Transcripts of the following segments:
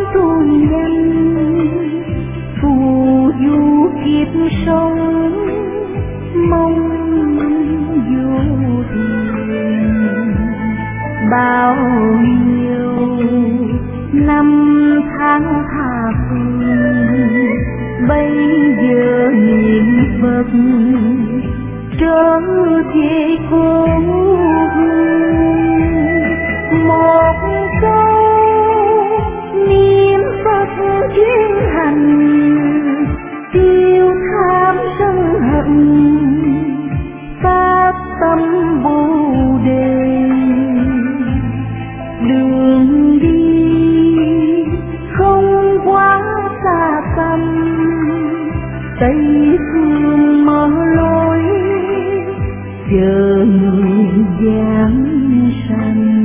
tu nhân phù du kiếp sống mong vô thường. Bao nhiêu năm tháng tha phương bây giờ niệm Phật trở về cố hương. Một câu niệm Phật chuyên hành tiêu tham sân hận phát tâm Bồ Đề. Đường đi không quá xa xăm Tây phương mở lối chờ người giảng sanh.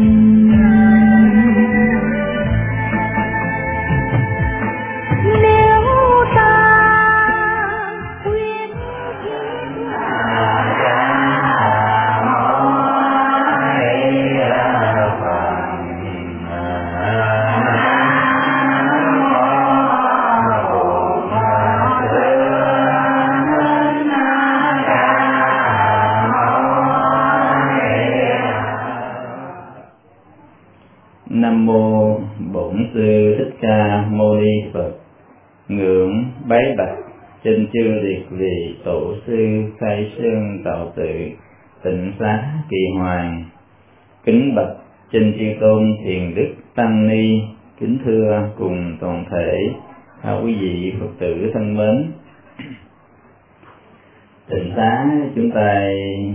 Nam mô Bổn Sư Thích Ca Mâu Ni Phật. Ngưỡng bái bạch trên chư liệt vị tổ sư Khai Sơn Tạo Tự Tịnh Xá Kỳ Hoàng. Kính bạch trên chư tôn Thiền Đức Tăng Ni. Kính thưa cùng toàn thể quý vị Phật tử thân mến. Tịnh Xá chúng ta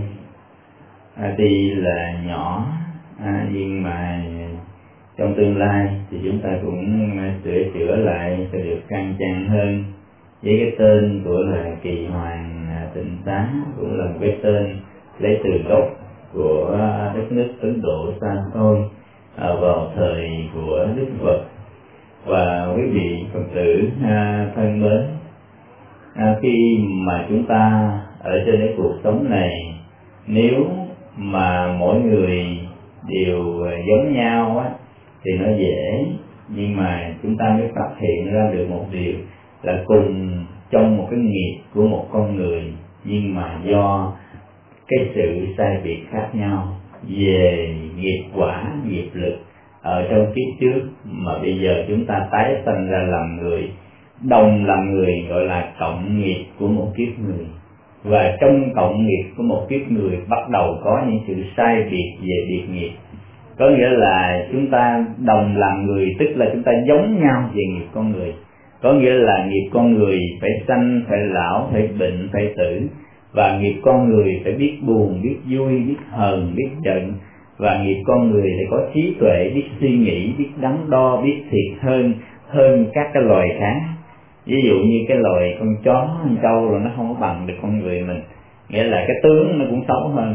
tuy là nhỏ nhưng mà trong tương lai thì chúng ta cũng sửa chữa lại sẽ được khang trang hơn, với cái tên của là Kỳ Hoàng Tịnh Xá, cũng là một cái tên lấy từ gốc của đất nước Ấn Độ xa xôi vào thời của Đức Phật. Và quý vị Phật tử thân mến, khi mà chúng ta ở trên cái cuộc sống này, nếu mà mỗi người đều giống nhau á thì nó dễ, nhưng mà chúng ta mới phát hiện ra được một điều là cùng trong một cái nghiệp của một con người, nhưng mà do cái sự sai biệt khác nhau về nghiệp quả, nghiệp lực ở trong kiếp trước, mà bây giờ chúng ta tái sanh ra làm người, đồng làm người, gọi là cộng nghiệp của một kiếp người. Và trong cộng nghiệp của một kiếp người bắt đầu có những sự sai biệt về biệt nghiệp. Có nghĩa là chúng ta đồng làm người, tức là chúng ta giống nhau về nghiệp con người. Có nghĩa là nghiệp con người phải sanh, phải lão, phải bệnh, phải tử. Và nghiệp con người phải biết buồn, biết vui, biết hờn, biết giận. Và nghiệp con người phải có trí tuệ, biết suy nghĩ, biết đắn đo, biết thiệt hơn các cái loài khác. Ví dụ như cái loài con chó, con trâu là nó không có bằng được con người mình, nghĩa là cái tướng nó cũng xấu hơn,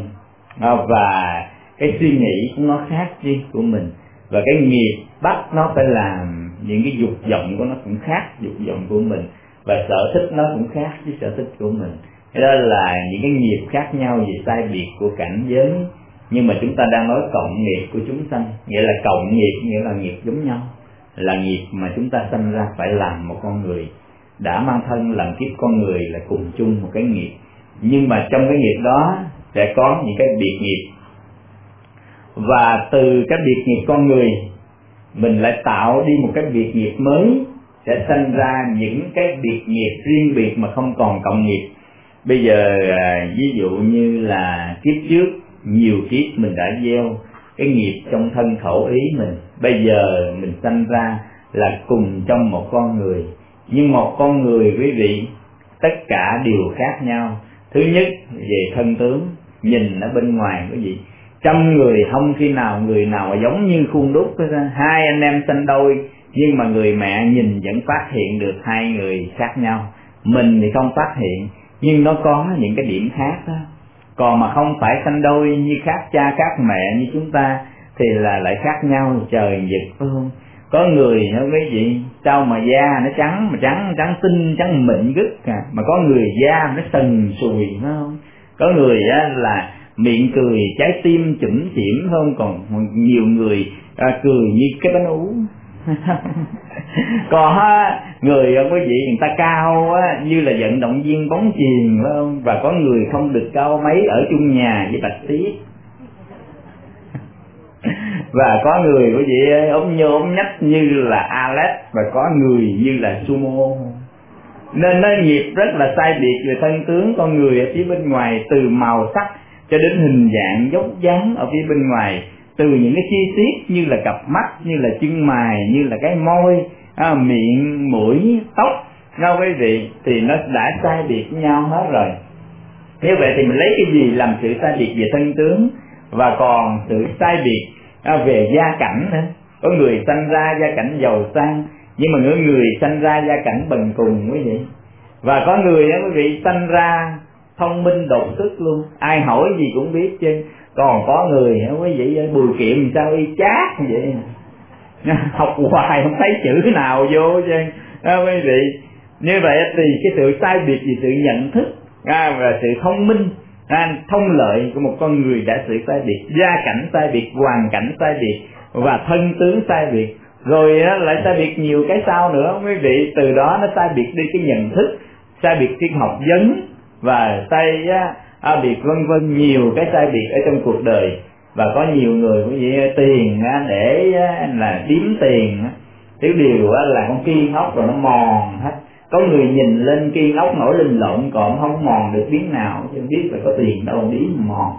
và cái suy nghĩ của nó khác đi của mình, và cái nghiệp bắt nó phải làm những cái dục vọng của nó cũng khác dục vọng của mình, và sở thích nó cũng khác với sở thích của mình. Cái đó là những cái nghiệp khác nhau về sai biệt của cảnh giới. Nhưng mà chúng ta đang nói cộng nghiệp của chúng sanh, nghĩa là cộng nghiệp, nghĩa là nghiệp giống nhau, là nghiệp mà chúng ta sanh ra phải làm một con người, đã mang thân làm kiếp con người là cùng chung một cái nghiệp. Nhưng mà trong cái nghiệp đó sẽ có những cái biệt nghiệp, và từ cái biệt nghiệp con người mình lại tạo đi một cái biệt nghiệp mới, sẽ sanh ra những cái biệt nghiệp riêng biệt mà không còn cộng nghiệp. Bây giờ ví dụ như là kiếp trước nhiều kiếp mình đã gieo cái nghiệp trong thân khẩu ý mình, bây giờ mình sanh ra là cùng trong một con người. Nhưng một con người quý vị, tất cả đều khác nhau. Thứ nhất về thân tướng, nhìn ở bên ngoài quý vị, trăm người không khi nào người nào giống như khuôn đúc. Hai anh em sanh đôi, nhưng mà người mẹ nhìn vẫn phát hiện được hai người khác nhau. Mình thì không phát hiện, nhưng nó có những cái điểm khác đó. Còn mà không phải sanh đôi như khác cha khác mẹ như chúng ta thì là lại khác nhau trời vực, phải không? Có người nói quý vị, sao mà da nó trắng, mà trắng tinh, trắng mịn gứt mà có người da nó sần sùi, phải không? Có người là miệng cười trái tim chủm chỉm, không? Còn nhiều người cười như cái bánh ú, Còn người quý vị người ta cao như là vận động viên bóng chuyền phải không? Và có người không được cao mấy ở chung nhà với Bạch Tuyết. Và có người quý vị ốm nhô ốm nhách như là Alex, và có người như là Sumo. Nên nó nghiệp rất là sai biệt về thân tướng con người ở phía bên ngoài, từ màu sắc cho đến hình dạng dốc dáng ở phía bên ngoài, từ những cái chi tiết như là cặp mắt, như là chân mày, như là cái môi, miệng, mũi, tóc, nghe quý vị, thì nó đã sai biệt với nhau hết rồi. Như vậy thì mình lấy cái gì làm sự sai biệt về thân tướng, và còn sự sai biệt về gia cảnh nữa. Có người sanh ra gia cảnh giàu sang, nhưng mà người sanh ra gia cảnh bần cùng quý vị. Và có người đó quý vị sanh ra thông minh đột xuất luôn, ai hỏi gì cũng biết chứ. Còn có người quý vị bùi kiệm sao y chát như vậy, học hoài không thấy chữ nào vô chứ quý vị. Như vậy thì cái sự sai biệt về sự nhận thức và sự thông minh, thông lợi của một con người đã sự sai biệt, gia cảnh sai biệt, hoàn cảnh sai biệt và thân tướng sai biệt. Rồi lại sai biệt nhiều cái sau nữa quý vị. Từ đó nó sai biệt đi cái nhận thức, sai biệt thiên học vấn, và sai biệt vân vân, nhiều cái sai biệt ở trong cuộc đời. Và có nhiều người quý vị tiền để là điếm tiền, tiểu điều là con kiên ốc rồi nó mòn hết. Có người nhìn lên kiên ốc nổi lên lộn, còn không mòn được miếng nào, chứ biết là có tiền đâu điếm mòn.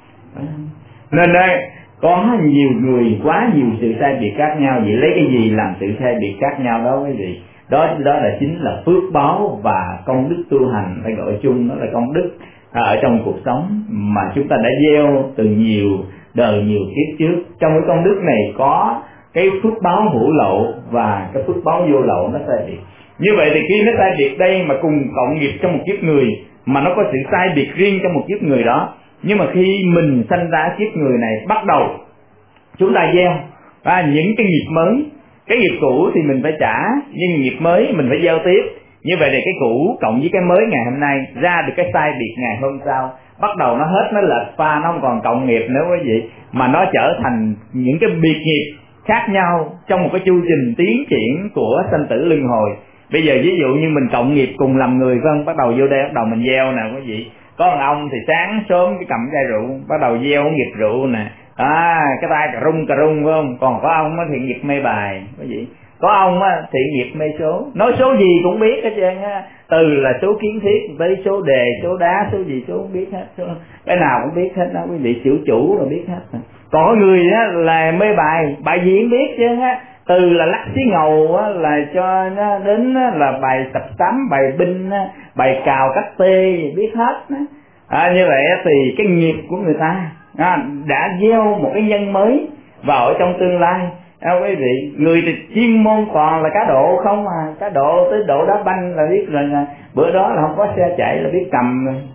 Nên đây có nhiều người, quá nhiều sự sai biệt khác nhau. Vậy lấy cái gì làm sự sai biệt khác nhau đó quý vị? Đó là chính là phước báo và công đức tu hành, phải gọi chung đó là công đức ở trong cuộc sống mà chúng ta đã gieo từ nhiều đời nhiều kiếp trước. Trong cái công đức này có cái phước báo hữu lậu và cái phước báo vô lậu nó sai biệt. Như vậy thì khi nó sai biệt đây mà cùng cộng nghiệp trong một kiếp người, mà nó có sự sai biệt riêng trong một kiếp người đó. Nhưng mà khi mình sanh ra kiếp người này, bắt đầu chúng ta gieo những cái nghiệp mới. Cái nghiệp cũ thì mình phải trả, nhưng nghiệp mới mình phải gieo tiếp. Như vậy thì cái cũ cộng với cái mới ngày hôm nay ra được cái sai biệt ngày hôm sau. Bắt đầu nó hết, nó lệch pha, nó không còn cộng nghiệp nữa quý vị, mà nó trở thành những cái biệt nghiệp khác nhau trong một cái chu trình tiến triển của sanh tử luân hồi. Bây giờ ví dụ như mình cộng nghiệp cùng làm người vâng, bắt đầu vô đây bắt đầu mình gieo nè quý vị. Có một ông thì sáng sớm cái cầm chai rượu, bắt đầu gieo nghiệp rượu nè, cái tay cà rung phải không? Còn có ông thì nghiệp mê bài quý vị. Có ông thì nghiệp mê số, nói số gì cũng biết hết trơn á, từ là số kiến thiết tới số đề, số đá, số gì số cũng biết hết, cái nào cũng biết hết đó quý vị, xỉu chủ rồi biết hết. Còn có người là mê bài gì cũng biết chứ á, từ là lắc xí ngầu là cho nó đến là bài tập tám, bài binh, bài cào cách tê biết hết. Như vậy thì cái nghiệp của người ta đã gieo một cái nhân mới vào ở trong tương lai. Quý vị, người thì chuyên môn còn là cá độ không cá độ tới độ đá banh là biết rồi, bữa đó là không có xe chạy là biết cầm rồi.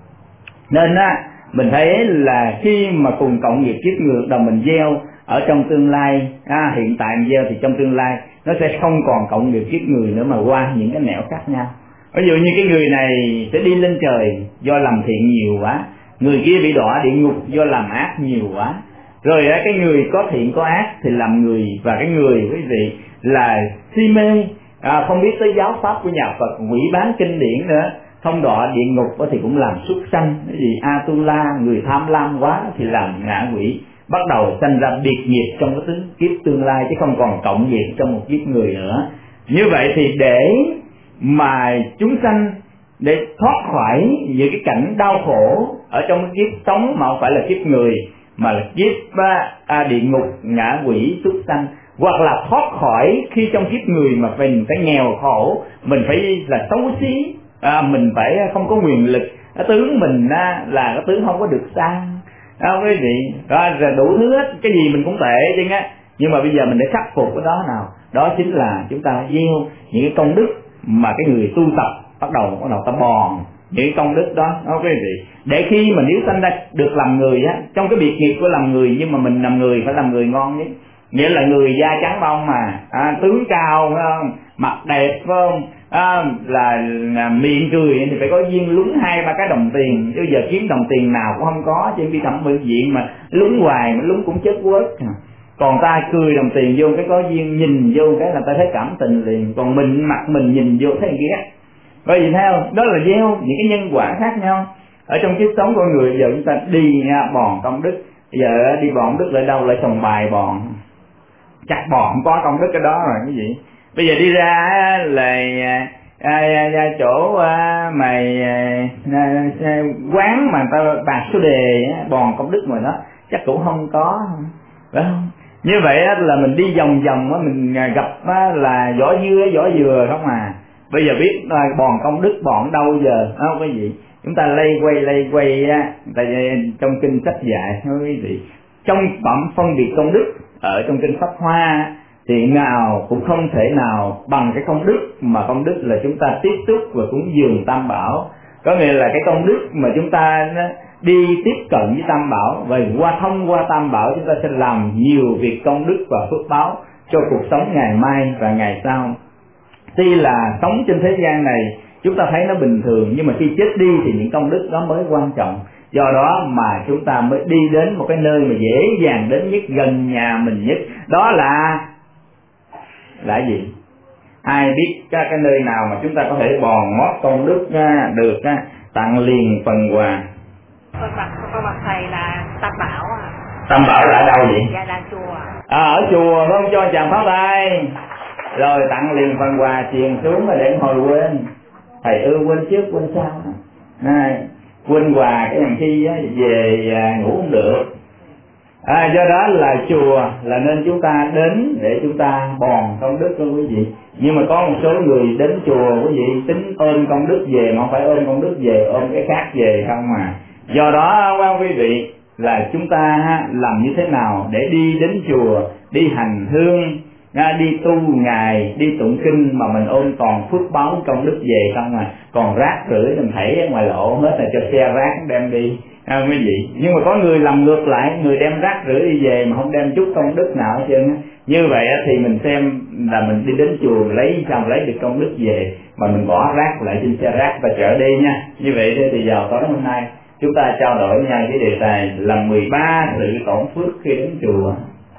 Nên mình thấy là khi mà cùng cộng nghiệp kiếp người đồng mình gieo ở trong tương lai, hiện tại mình gieo thì trong tương lai nó sẽ không còn cộng nghiệp kiếp người nữa, mà qua những cái nẻo khác nhau. Ví dụ như cái người này sẽ đi lên trời do làm thiện nhiều quá, người kia bị đọa địa ngục do làm ác nhiều quá. Rồi cái người có thiện có ác thì làm người, và cái người quý vị là si mê, không biết tới giáo pháp của nhà Phật, quỷ bán kinh điển nữa, không đọa địa ngục thì cũng làm súc sanh. Cái gì Atula, người tham lam quá thì làm ngạ quỷ, bắt đầu sanh ra biệt nghiệp trong cái kiếp tương lai, chứ không còn cộng nghiệp trong một kiếp người nữa. Như vậy thì để mà chúng sanh để thoát khỏi những cái cảnh đau khổ ở trong cái kiếp sống mà không phải là kiếp người, mà là kiếp địa ngục, ngạ quỷ, súc sanh, hoặc là thoát khỏi khi trong kiếp người mà mình phải nghèo khổ, mình phải là xấu xí, mình phải không có quyền lực, cái tướng mình là cái tướng không có được sang, quý vị, rồi đủ thứ hết, cái gì mình cũng tệ chứ á. Nhưng mà bây giờ mình để khắc phục cái đó nào, đó chính là chúng ta gieo những cái công đức mà cái người tu tập bắt đầu ta bòn những công đức đó, quý vị, để khi mà nếu sanh ra được làm người trong cái biệt nghiệp của làm người, nhưng mà mình làm người phải làm người ngon nhất, nghĩa là người da trắng bông mà tướng cao phải không, mặt đẹp phải không, là miệng cười thì phải có duyên lúng 2-3 cái đồng tiền, chứ giờ kiếm đồng tiền nào cũng không có, chứ đi thẩm mỹ viện mà lúng hoài, lúng cũng chết quớt. Còn ta cười đồng tiền vô cái có duyên, nhìn vô cái là ta thấy cảm tình liền. Còn mình mặt mình nhìn vô thấy ghét. Bởi vì theo đó là gieo những cái nhân quả khác nhau ở trong kiếp sống con người. Giờ chúng ta đi nha, bòn công đức. Giờ đi bòn công đức lại đâu, lại trồng bài bòn, chắc bòn không có công đức cái đó rồi cái gì. Bây giờ đi ra là chỗ mày quán mà người ta bạc số đề bòn công đức mà đó chắc cũng không có, phải không? Như vậy là mình đi vòng vòng mình gặp là vỏ dừa không à. Bây giờ biết bòn công đức bòn đâu giờ, không có gì. Chúng ta lây quay tại trong kinh sách dạy quý vị, trong phẩm phân biệt công đức ở trong kinh Pháp Hoa thì nào cũng không thể nào bằng cái công đức mà công đức là chúng ta tiếp xúc và cúng dường Tam Bảo. Có nghĩa là cái công đức mà chúng ta đi tiếp cận với Tam Bảo, và thông qua Tam Bảo chúng ta sẽ làm nhiều việc công đức và phước báo cho cuộc sống ngày mai và ngày sau. Tuy là sống trên thế gian này chúng ta thấy nó bình thường, nhưng mà khi chết đi thì những công đức đó mới quan trọng. Do đó mà chúng ta mới đi đến một cái nơi mà dễ dàng đến nhất, gần nhà mình nhất. Đó là gì? Ai biết cái nơi nào mà chúng ta có thể bòn mót công đức được tặng liền phần quà. Con bạch thầy là Tam Bảo à. Tam Bảo là ở đâu vậy? Dạ là chùa. Ở chùa không cho chàng phát tay. Rồi tặng liền phần quà truyền xuống để hồi quên. Thầy quên trước quên sau. Quên quà cái thằng khi về ngủ không được. Do đó là chùa là nên chúng ta đến để chúng ta bòn công đức đó quý vị. Nhưng mà có một số người đến chùa quý vị tính ôm công đức về mà không phải ôm công đức về, ôm cái khác về không mà. Do đó quý vị là chúng ta làm như thế nào để đi đến chùa, đi hành hương, đi tu ngày, đi tụng kinh mà mình ôm còn phước báo công đức về không à. Còn rác rưởi mình thấy ở ngoài lộ hết là cho xe rác đem đi quý vị. Nhưng mà có người làm ngược lại, người đem rác rưởi đi về mà không đem chút công đức nào hết trơn. Như vậy thì mình xem là mình đi đến chùa lấy được công đức về mà mình bỏ rác lại trên xe rác và chở đi nha. Như vậy thì giờ tối hôm nay chúng ta trao đổi nhau cái đề tài là 13 sự tổn phước khi đến chùa.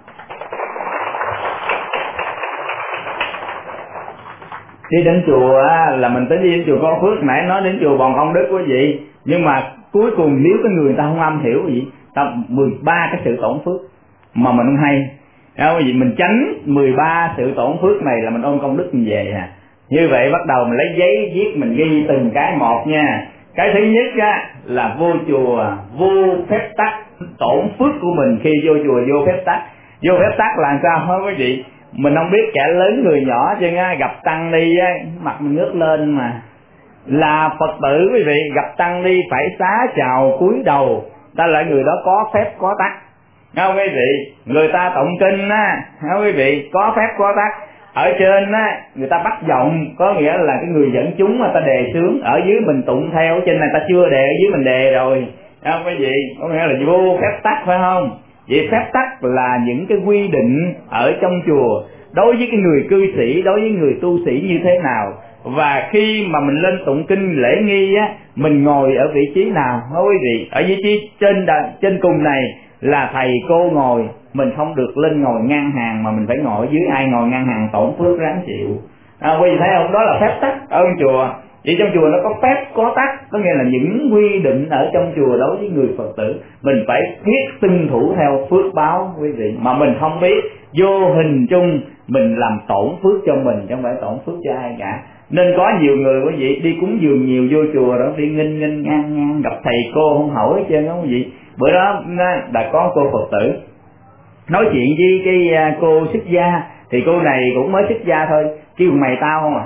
Đi đến chùa là mình tới đi đến chùa có phước, nãy nói đến chùa bòn công đức quý vị. Nhưng mà cuối cùng nếu cái người ta không am hiểu gì, ta 13 cái sự tổn phước mà mình không hay. Quý vị, mình tránh 13 sự tổn phước này là mình ôm công đức mình về à. Như vậy bắt đầu mình lấy giấy viết mình ghi từng cái một nha. Cái thứ nhất là vô chùa vô phép tắc tổn phước của mình khi vô chùa vô phép tắc. Vô phép tắc là sao hả quý vị? Mình không biết kẻ lớn người nhỏ chứ gặp tăng đi mặt mình ngước lên mà. Là Phật tử quý vị, gặp tăng đi phải xá chào cúi đầu, ta là người đó có phép có tắc. Không quý vị, người ta tụng kinh không quý vị, có phép có tắc. Ở trên người ta bắt giọng, có nghĩa là cái người dẫn chúng mà ta đề sướng, ở dưới mình tụng theo, trên này ta chưa đề, ở dưới mình đề rồi. Không quý vị, có nghĩa là vô phép tắc phải không? Vậy phép tắc là những cái quy định ở trong chùa đối với cái người cư sĩ, đối với người tu sĩ như thế nào. Và khi mà mình lên tụng kinh lễ nghi mình ngồi ở vị trí nào hả quý vị? Ở vị trí trên cùng này là thầy cô ngồi, mình không được lên ngồi ngang hàng mà mình phải ngồi ở dưới. Ai ngồi ngang hàng tổn phước ráng chịu. Quý vị thấy không? Đó là phép tắc ở trong chùa. Vậy trong chùa nó có phép có tắc, có nghĩa là những quy định ở trong chùa đối với người Phật tử mình phải biết tuân thủ theo phước báo quý vị. Mà mình không biết, vô hình chung mình làm tổn phước cho mình chứ không phải tổn phước cho ai cả. Nên có nhiều người quý vị đi cúng dường nhiều vô chùa đó, đi nghênh ngang gặp thầy cô không hỏi hết trơn không quý vị. Bữa đó đã có cô Phật tử nói chuyện với cái cô xuất gia, thì cô này cũng mới xuất gia thôi, kêu mày tao không à.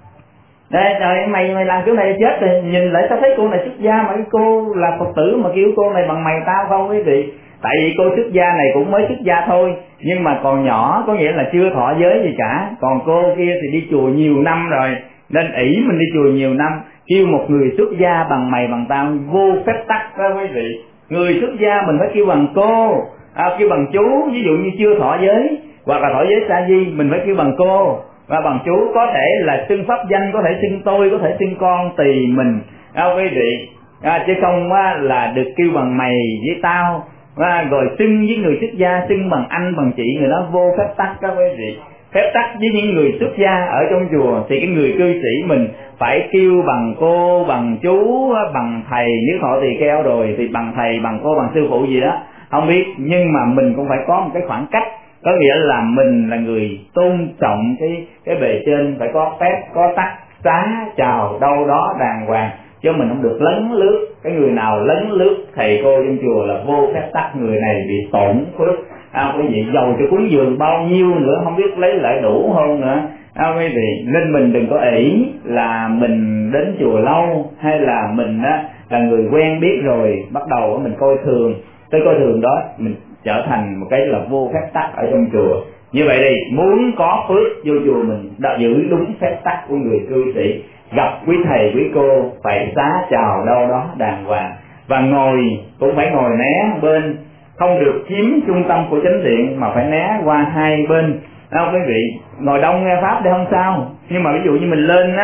Đấy, trời mày làm kiểu này chết rồi, nhìn lại tao thấy cô này xuất gia mà cái cô là Phật tử mà kêu cô này bằng mày tao không quý vị. Tại vì cô xuất gia này cũng mới xuất gia thôi, nhưng mà còn nhỏ, có nghĩa là chưa thọ giới gì cả. Còn cô kia thì đi chùa nhiều năm rồi, nên ỷ mình đi chùa nhiều năm, kêu một người xuất gia bằng mày bằng tao vô phép tắc đó quý vị. Người xuất gia mình phải kêu bằng cô, kêu bằng chú. Ví dụ như chưa thọ giới hoặc là thọ giới sa di, mình phải kêu bằng cô và bằng chú. Có thể là xưng pháp danh, có thể xưng tôi, có thể xưng con tùy mình quý vị, chứ không là được kêu bằng mày với tao. rồi xưng với người xuất gia, xưng bằng anh bằng chị, người đó vô phép tắc các quý vị. Phép tắc với những người xuất gia ở trong chùa thì cái người cư sĩ mình phải kêu bằng cô, bằng chú, bằng thầy. Nếu họ tỳ kheo rồi thì bằng thầy, bằng cô, bằng sư phụ gì đó không biết, nhưng mà mình cũng phải có một cái khoảng cách, có nghĩa là mình là người tôn trọng cái bề trên, phải có phép, có tắc xá chào đâu đó đàng hoàng, chứ mình không được lấn lướt. Cái người nào lấn lướt thầy cô trong chùa là vô phép tắc, người này bị tổn phước. Quý vị giàu cho cúng dường bao nhiêu nữa không biết lấy lại đủ không nữa. Quý vị, nên mình đừng có ỷ là mình đến chùa lâu, hay là mình là người quen biết rồi bắt đầu mình coi thường. Cái coi thường đó mình trở thành một cái là vô phép tắc ở trong chùa. Như vậy đi, muốn có phước vô chùa mình đã giữ đúng phép tắc của người cư sĩ. Gặp quý thầy quý cô phải xá chào đâu đó đàng hoàng, và ngồi cũng phải ngồi né bên, không được chiếm trung tâm của chánh điện mà phải né qua hai bên. Quý vị, ngồi đông nghe pháp thì không sao, nhưng mà ví dụ như mình lên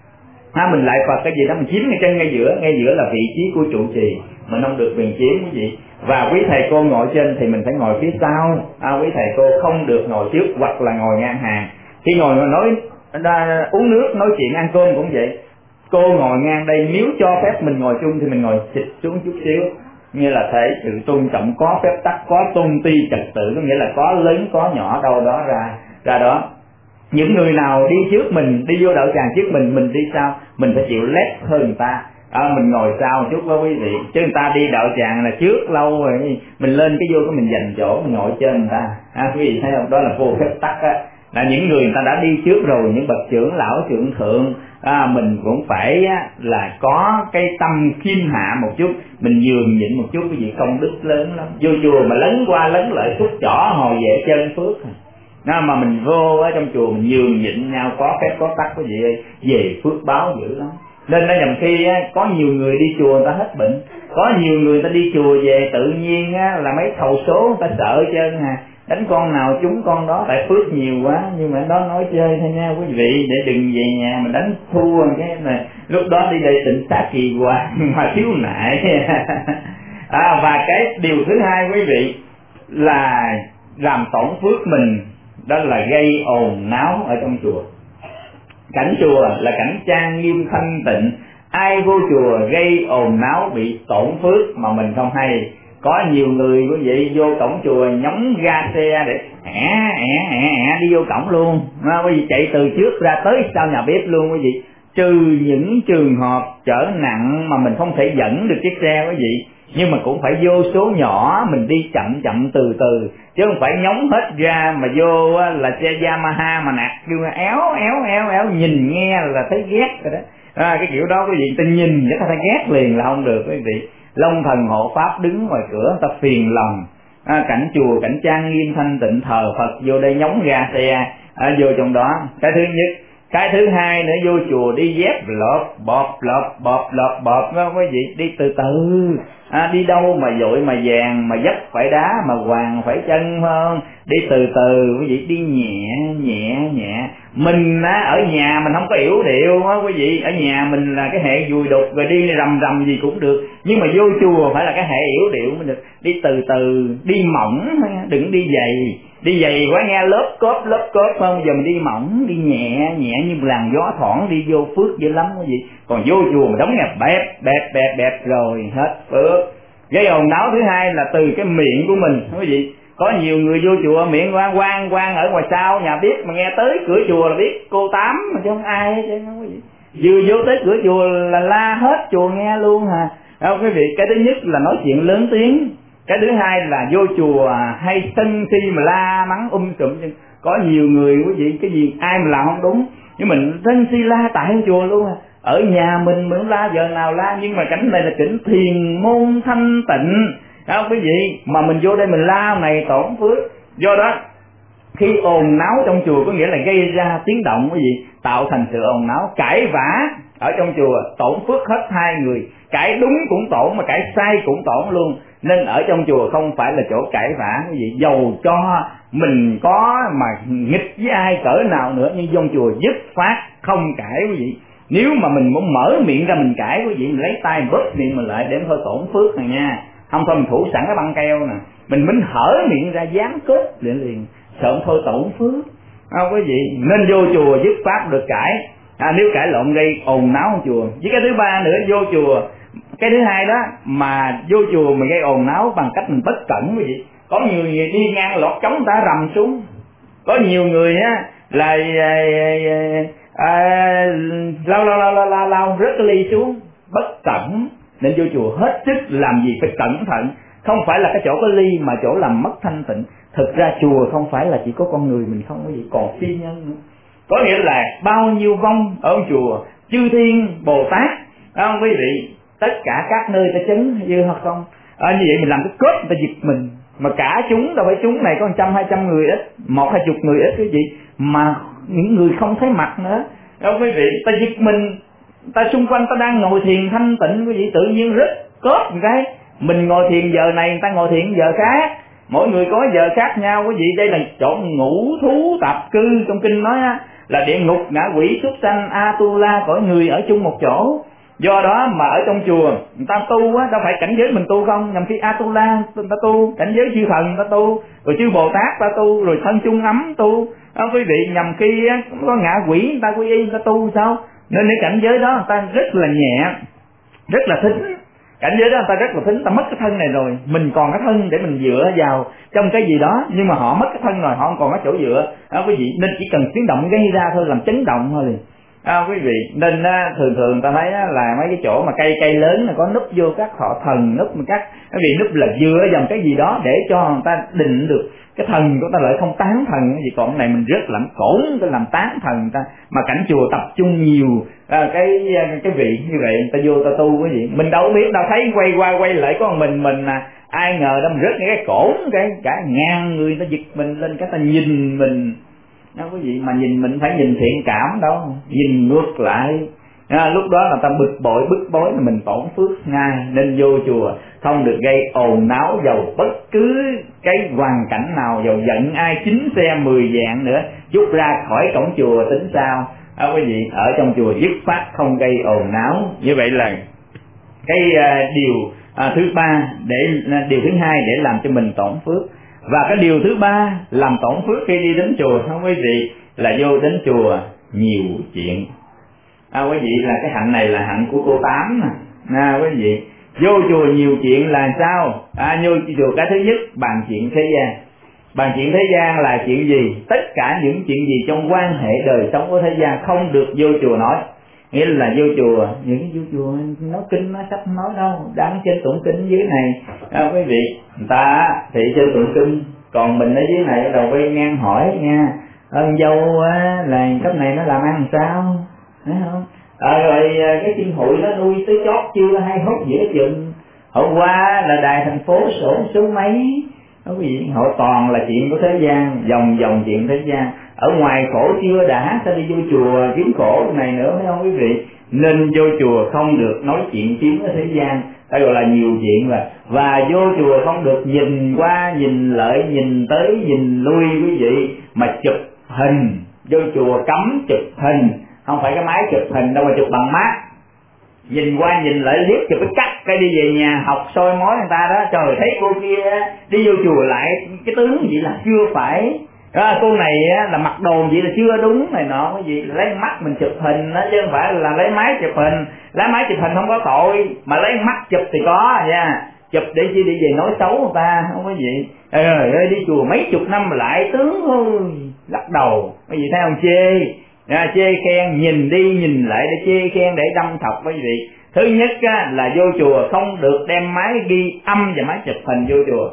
mình lại Phật cái gì đó, mình chiếm ngay chân ngay giữa là vị trí của trụ trì, mình không được quyền chiếm quý vị. Và quý thầy cô ngồi trên thì mình phải ngồi phía sau. Quý thầy cô không được ngồi trước hoặc là ngồi ngang hàng. Khi ngồi mà nói uống nước, nói chuyện, ăn cơm cũng vậy. Cô ngồi ngang đây, nếu cho phép mình ngồi chung thì mình ngồi xịt xuống chút xíu, như là thể sự tôn trọng, có phép tắc, có tôn ti trật tự, có nghĩa là có lớn có nhỏ đâu đó ra đó. Những người nào đi trước mình, đi vô đạo tràng trước mình đi sau, mình phải chịu lép hơn người ta. Mình ngồi sau một chút đó quý vị, chứ người ta đi đạo tràng là trước lâu rồi, mình lên cái vô cái mình dành chỗ mình ngồi trên người ta. Quý vị thấy không, đó là vô phép tắc á. Là những người ta đã đi trước rồi, những bậc trưởng lão trưởng thượng, mình cũng phải là có cái tâm khiêm hạ một chút, mình nhường nhịn một chút. Cái gì công đức lớn lắm, vô chùa mà lấn qua lấn lại xúc chỏ hồi về chân phước. Mà mình vô ở trong chùa mình nhường nhịn nhau, có phép có tắc, quý vị ơi, về phước báo dữ lắm. Nên nhầm khi có nhiều người đi chùa người ta hết bệnh, có nhiều người ta đi chùa về tự nhiên là mấy thầu số người ta sợ trơn đánh con nào trúng con đó, tại phước nhiều quá. Nhưng mà đó nói chơi thôi nha quý vị, để đừng về nhà mà đánh thua cái này, lúc đó đi đây Tịnh Xá Kỳ Hòa mà thiếu nại. Và cái điều thứ hai quý vị là làm tổn phước mình, đó là gây ồn náo ở trong chùa. Cảnh chùa là cảnh trang nghiêm thanh tịnh, ai vô chùa gây ồn náo bị tổn phước mà mình không hay. Có nhiều người quý vị vô cổng chùa nhóng ga xe để đi vô cổng luôn, quý vị chạy từ trước ra tới sau nhà bếp luôn quý vị. Trừ những trường hợp trở nặng mà mình không thể dẫn được chiếc xe quý vị, nhưng mà cũng phải vô số nhỏ, mình đi chậm chậm từ từ, chứ không phải nhóng hết ra mà vô là xe Yamaha mà nạt kêu éo nhìn nghe là thấy ghét rồi đó. Cái kiểu đó quý vị, ta nhìn chắc ta ghét liền là không được quý vị. Long thần hộ pháp đứng ngoài cửa người ta phiền lòng. Cảnh chùa cảnh trang nghiêm thanh tịnh thờ Phật, vô đây nhóng ga xe vô trong đó. Cái thứ nhất. Cái thứ hai nữa, vô chùa đi dép lọp bọp quý vị, đi từ từ. Đi đâu mà vội mà vàng, mà dấp phải đá, mà hoàng phải chân hơn. Đi từ từ quý vị, đi nhẹ. Mình ở nhà mình không có yểu điệu quý vị, ở nhà mình là cái hệ dùi đục rồi đi rầm gì cũng được, nhưng mà vô chùa phải là cái hệ yểu điệu mới được. Đi từ từ, đi mỏng, đừng đi dày. Đi dày quá nghe lớp cốp không, giờ mình đi mỏng, đi nhẹ như làn gió thoảng, đi vô phước dữ lắm quý vị. Còn vô chùa mà đóng nghe bẹp rồi hết phước. Gây ồn náo thứ hai là từ cái miệng của mình quý vị. Có nhiều người vô chùa miệng quang ở ngoài sau nhà bếp, mà nghe tới cửa chùa là biết cô Tám mà chứ không ai hết chứ quý vị. Vừa vô tới cửa chùa là la hết chùa nghe luôn quý vị. Cái thứ nhất là nói chuyện lớn tiếng. Cái thứ hai là vô chùa hay sân si mà la mắng sùm. Có nhiều người quý vị, cái gì ai mà làm không đúng, nhưng mình sân si la tại chùa luôn. Ở nhà mình la giờ nào la, nhưng mà cảnh này là cảnh thiền môn thanh tịnh quý vị, mà mình vô đây mình la này tổn phước. Do đó khi ồn náo trong chùa có nghĩa là gây ra tiếng động quý vị, tạo thành sự ồn náo. Cãi vã ở trong chùa tổn phước hết hai người, cãi đúng cũng tổn mà cãi sai cũng tổn luôn. Nên ở trong chùa không phải là chỗ cãi vã quý vị, dầu cho mình có mà nghịch với ai cỡ nào nữa, nhưng trong chùa dứt phát không cãi quý vị. Nếu mà mình muốn mở miệng ra mình cãi quý vị, mình lấy tay bóp miệng mình lại để thôi tổn phước này nha. không thôi mình thủ sẵn cái băng keo nè, mình hở miệng ra dán cốt liền sợ thôi tổn phước. Không quý vị, nên vô chùa dứt pháp được cãi, nếu cãi lộn gây ồn náo trong chùa. Với cái thứ ba nữa, vô chùa, cái thứ hai đó mà vô chùa mình gây ồn náo bằng cách mình bất cẩn quý vị. Có nhiều người đi ngang lọt trống ta rầm xuống, có nhiều người á là lau rớt cái ly xuống, bất cẩn. Nên vô chùa hết sức làm gì phải cẩn thận, không phải là cái chỗ có ly mà chỗ làm mất thanh tịnh. Thực ra chùa không phải là chỉ có con người mình không, có gì còn phi nhân nữa. Có nghĩa là bao nhiêu vong ở chùa, chư thiên Bồ Tát, không quý vị, tất cả các nơi ta chấn dư hoặc không. Như vậy mình làm cái cốt người ta giật mình, mà cả chúng đâu phải chúng này có 100-200 người ít, 1-20 người ít quý vị, mà những người không thấy mặt nữa. Đâu quý vị, ta giật mình, ta xung quanh ta đang ngồi thiền thanh tịnh quý vị, tự nhiên rất cốt một cái, mình ngồi thiền giờ này, người ta ngồi thiền giờ khác, mỗi người có giờ khác nhau quý vị. Đây là chỗ ngũ thú tạp cư, trong kinh nói á, là địa ngục, ngạ quỷ, súc sanh, Atula, cõi người ở chung một chỗ. Do đó mà ở trong chùa người ta tu á, đâu phải cảnh giới mình tu không, nhằm khi Atula người ta tu, cảnh giới chư thần người ta tu, rồi chư Bồ Tát ta tu, rồi thân chung ấm tu. Quý vị, nhằm khi á, có ngạ quỷ người ta quy y người ta tu sao? Nên cái cảnh giới đó người ta rất là nhẹ, rất là thính. Cảnh giới đó người ta rất là thính, ta mất cái thân này rồi, mình còn cái thân để mình dựa vào trong cái gì đó, nhưng mà họ mất cái thân rồi, họ không còn cái chỗ dựa. Quý vị, nên chỉ cần tiếng động gây ra thôi, làm chấn động thôi liền. Quý vị, nên thường ta thấy là mấy cái chỗ mà cây lớn là có núp vô các thọ thần, núp các cái vị núp là dựa vào cái gì đó để cho người ta định được cái thần của ta, lại không tán thần cái gì. Còn cái này mình rất làm cổn, ta làm tán thần người ta, mà cảnh chùa tập trung nhiều cái vị như vậy, ta vô ta tu cái gì mình đâu biết đâu, thấy quay qua quay lại có mình ai ngờ đâu mình rớt cái cổn, cái cả ngàn người ta giật mình lên, cái ta nhìn mình. Quý vị, mà nhìn mình phải nhìn thiện cảm đâu, nhìn ngược lại. Lúc đó là ta bực bối là mình tổn phước ngay. Nên vô chùa không được gây ồn náo, dầu bất cứ cái hoàn cảnh nào, dầu giận ai 9 xe 10 vạn nữa, rút ra khỏi cổng chùa tính sao. Quý vị, ở trong chùa dứt phát không gây ồn náo. Như vậy là cái điều thứ ba, điều thứ hai để làm cho mình tổn phước. Và cái điều thứ ba làm tổn phước khi đi đến chùa, không quý vị, là vô đến chùa nhiều chuyện. Quý vị, là cái hạnh này là hạnh của cô Tám nè. Quý vị, vô chùa nhiều chuyện là sao? Vô chùa cái thứ nhất, bàn chuyện thế gian. Bàn chuyện thế gian là chuyện gì? Tất cả những chuyện gì trong quan hệ đời sống của thế gian không được vô chùa nói. Nghĩa là vô chùa, những cái vô chùa nói kinh nói sách nói đâu, đang trên tụng kinh dưới này. Quý vị, người ta thì trên tụng kinh, còn mình ở dưới này bắt đầu quay ngang hỏi nha, ơn dâu là cấp này nó làm ăn sao, thấy không? Rồi cái thiên hội nó nuôi tới chót chưa hay hốt dễ chừng. Hôm qua là đài thành phố sổ số mấy. Quý vị, họ toàn là chuyện của thế gian, vòng chuyện thế gian. Ở ngoài khổ chưa đã, sao đi vô chùa kiếm khổ này nữa, thấy không quý vị? Nên vô chùa không được nói chuyện kiếm ở thế gian, ta gọi là nhiều chuyện rồi. Và vô chùa không được nhìn qua nhìn lại, nhìn tới nhìn lui quý vị, mà chụp hình. Vô chùa cấm chụp hình, không phải cái máy chụp hình đâu mà chụp bằng mắt. Nhìn qua nhìn lại liếc chụp cái cắt cái đi về nhà học soi mói người ta đó, trời thấy cô kia đi vô chùa lại cái tướng vậy là chưa phải. Cô này là mặc đồ vậy là chưa đúng này nọ, cái gì lấy mắt mình chụp hình đó, chứ không phải là lấy máy chụp hình. Lấy máy chụp hình không có tội, mà lấy mắt chụp thì có nha. Chụp để chi, đi về nói xấu người ta, không có gì. Ơi đi chùa mấy chục năm mà lại tướng thôi, lắc đầu, cái gì thấy không, chê. Chê khen, nhìn đi nhìn lại để chê khen, để đâm thọc quý vị. Thứ nhất là vô chùa không được đem máy ghi âm và máy chụp hình vô chùa,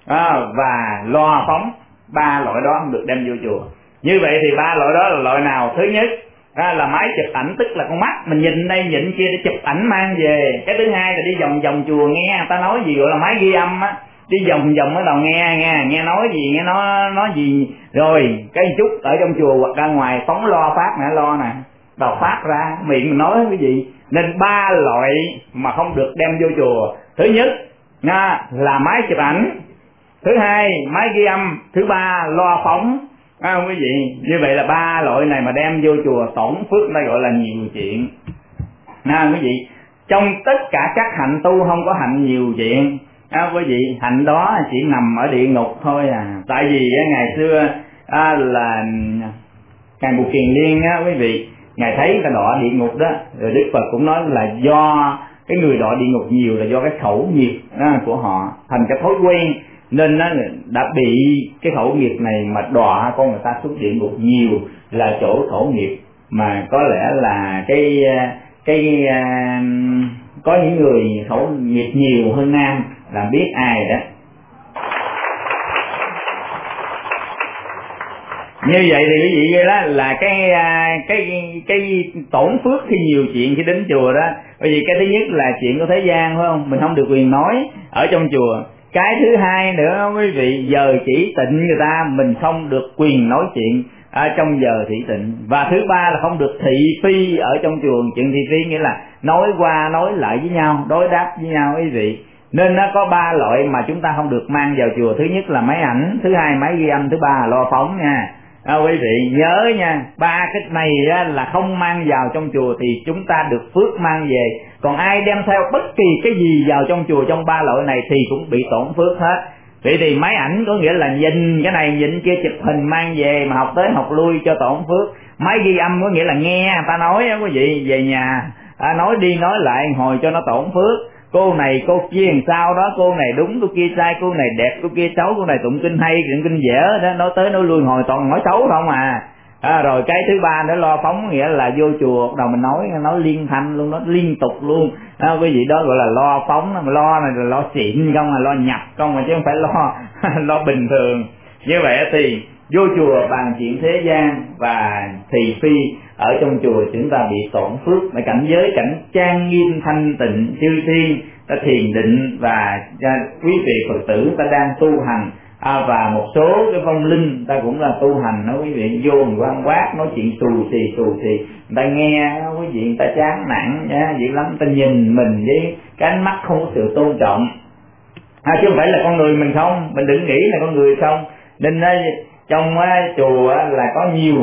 và loa phóng. 3 loại đó không được đem vô chùa. Như vậy thì 3 loại đó là loại nào? Thứ nhất là máy chụp ảnh, tức là con mắt mình nhìn đây nhìn kia để chụp ảnh mang về. Cái thứ hai là đi vòng chùa nghe người ta nói gì gọi là máy ghi âm á, đi vòng ở đầu nghe nói gì, nghe nói gì, rồi cái chút ở trong chùa hoặc ra ngoài phóng loa phát nè, lo nè, đầu phát ra miệng mình nói cái gì. Nên 3 loại mà không được đem vô chùa. Thứ nhất là máy chụp ảnh, thứ hai máy ghi âm, thứ ba loa phóng. Quý vị, như vậy là 3 loại này mà đem vô chùa tổn phước, đây gọi là nhiều chuyện. Quý vị, trong tất cả các hạnh tu không có hạnh nhiều chuyện. quý vị, hạnh đó chỉ nằm ở địa ngục thôi à. Tại vì ngày xưa là Ngài Bụt Kiền Liên quý vị, Ngài thấy người ta đọa địa ngục đó, rồi Đức Phật cũng nói là do cái người đọa địa ngục nhiều là do cái khẩu nghiệp của họ thành cái thói quen, nên nó đã bị cái khẩu nghiệp này mà đọa con người ta xuống địa ngục nhiều là chỗ khẩu nghiệp. Mà có lẽ là có những người khẩu nghiệp nhiều hơn nam, là biết ai đó. Như vậy thì quý vị đó là cái tổn phước khi nhiều chuyện khi đến chùa đó. Bởi vì cái thứ nhất là chuyện của thế gian, phải không? Mình không được quyền nói ở trong chùa. Cái thứ hai nữa quý vị, giờ chỉ tịnh người ta mình không được quyền nói chuyện trong giờ thị tịnh. Và thứ ba là không được thị phi ở trong chùa. Chuyện thị phi nghĩa là nói qua nói lại với nhau, đối đáp với nhau quý vị. Nên nó có 3 loại mà chúng ta không được mang vào chùa. Thứ nhất là máy ảnh, thứ hai máy ghi âm, thứ ba là loa phóng nha. Quý vị nhớ nha, 3 cái này là không mang vào trong chùa thì chúng ta được phước mang về. Còn ai đem theo bất kỳ cái gì vào trong chùa trong 3 loại này thì cũng bị tổn phước hết. Vậy thì máy ảnh có nghĩa là nhìn cái này nhìn kia, chụp hình mang về mà học tới học lui cho tổn phước. Máy ghi âm có nghĩa là nghe người ta nói quý vị, về nhà nói đi nói lại hồi cho nó tổn phước. Cô này cô kia làm sao đó, cô này đúng cô kia sai, cô này đẹp cô kia xấu, cô này tụng kinh hay tụng kinh dở đó, nói tới nói lui hồi toàn nói xấu không à. Rồi cái thứ ba nữa loa phóng, nghĩa là vô chùa bắt đầu mình nói liên thanh luôn, nói liên tục luôn. Quý vị đó gọi là loa phóng. Mà lo này là lo xịn không, là lo nhập không, mà chứ không phải lo bình thường. Như vậy thì vô chùa bàn chuyện thế gian và thị phi, ở trong chùa chúng ta bị tổn phước. Mà cảnh giới cảnh trang nghiêm thanh tịnh chư thiên ta thiền định, và quý vị Phật tử ta đang tu hành, và một số cái vong linh ta cũng là tu hành đó quý vị. Vô mình quan quát nói chuyện xù xì người ta nghe quý vị, người ta chán nản dữ lắm, ta nhìn mình với cái ánh mắt không có sự tôn trọng, chứ không phải là con người mình không, mình đừng nghĩ là con người không. Nên trong chùa là có nhiều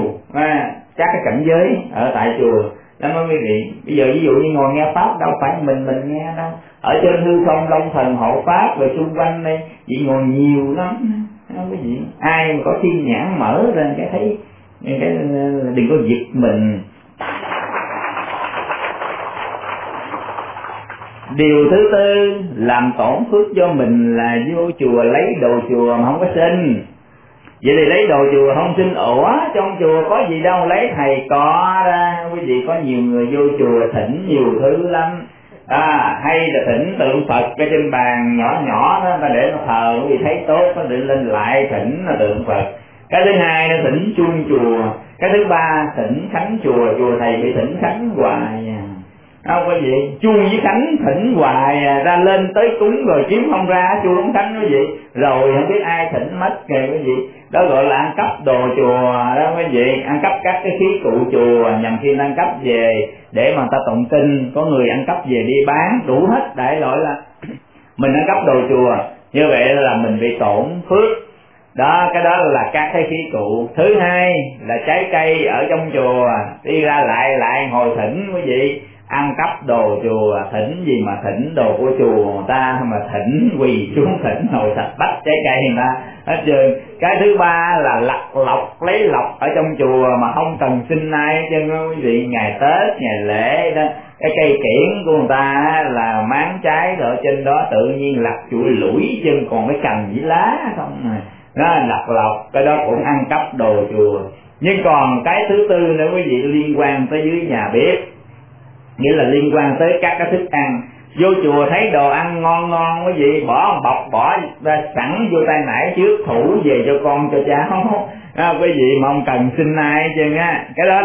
các cái cảnh giới ở tại chùa lắm quý vị. Bây giờ ví dụ như ngồi nghe pháp đâu phải mình nghe đâu, ở trên hư không long thần hộ pháp rồi xung quanh đây chị ngồi nhiều lắm quý vị. Ai mà có thiên nhãn mở lên cái thấy cái đừng có giật mình. Điều thứ tư làm tổn phước cho mình là vô chùa lấy đồ chùa mà không có xin. Vậy thì lấy đồ chùa không xin, ủa trong chùa có gì đâu lấy, thầy có ra quý vị. Có nhiều người vô chùa thỉnh nhiều thứ lắm, hay là thỉnh tượng Phật cái trên bàn nhỏ nhỏ đó, ta để nó thờ quý vị thấy tốt, nó định lên lại thỉnh là tượng Phật. Cái thứ hai nó thỉnh chuông chùa. Cái thứ ba thỉnh khánh chùa thầy bị thỉnh khánh hoài không quý vị. Chuông với khánh thỉnh hoài ra lên tới cúng rồi kiếm không ra chuông không khánh quý vị, rồi không biết ai thỉnh mất kìa quý vị. Đó gọi là ăn cắp đồ chùa đó quý vị, ăn cắp các cái khí cụ chùa nhằm khi ăn cắp về để mà người ta tụng kinh. Có người ăn cắp về đi bán đủ hết, đại loại là mình ăn cắp đồ chùa. Như vậy là mình bị tổn phước đó. Cái đó là các cái khí cụ. Thứ hai là trái cây ở trong chùa đi ra lại hồi thỉnh quý vị, ăn cắp đồ chùa. Thỉnh gì mà thỉnh đồ của chùa người ta, mà thỉnh quỳ xuống thỉnh hồi sạch bách trái cây người ta hết trơn. Cái thứ ba là lặt lọc, lấy lọc ở trong chùa mà không cần xin ai hết trơn quý vị. Ngày Tết ngày lễ đó, cái cây kiển của người ta là máng trái rồi trên đó tự nhiên lặt chuỗi lủi chân còn cái cành với lá không này. Đó lặt lọc, cái đó cũng ăn cắp đồ chùa. Nhưng còn cái thứ tư nữa quý vị, liên quan tới dưới nhà bếp, nghĩa là liên quan tới các cái thức ăn. Vô chùa thấy đồ ăn ngon quý vị, bỏ một bọc bỏ ra sẵn vô tay nải trước, thủ về cho con cho cháu quý vị, mà không cần xin ai chứ á.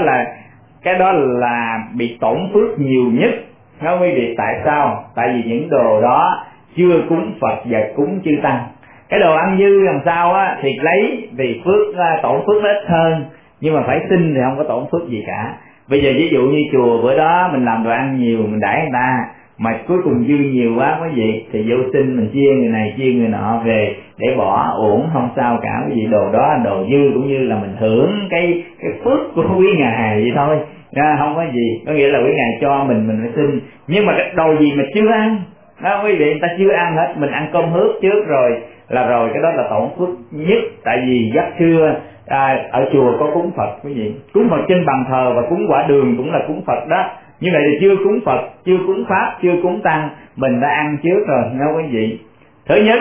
Cái đó là bị tổn phước nhiều nhất đó quý vị. Tại sao? Tại vì những đồ đó chưa cúng Phật và cúng chư Tăng. Cái đồ ăn dư làm sao á thì lấy vì phước, tổn phước ít hơn, nhưng mà phải xin thì không có tổn phước gì cả. Bây giờ ví dụ như chùa bữa đó mình làm đồ ăn nhiều, mình đãi người ta mà cuối cùng dư nhiều quá quý vị, thì vô xin mình chia người này chia người nọ về để bỏ uổng, không sao cả quý vị. Đồ đó đồ dư cũng như là mình hưởng cái phước của quý ngài vậy thôi, không có gì. Có nghĩa là quý ngài cho mình phải xin. Nhưng mà cái đồ gì mà chưa ăn đó quý vị, người ta chưa ăn hết, mình ăn cơm hướp trước rồi cái đó là tổn phước nhất. Tại vì giấc trưa ở chùa có cúng Phật quý vị, cúng Phật trên bàn thờ và cúng quả đường cũng là cúng Phật đó. Như vậy thì chưa cúng Phật, chưa cúng Pháp, chưa cúng Tăng, mình đã ăn trước rồi nha quý vị. Thứ nhất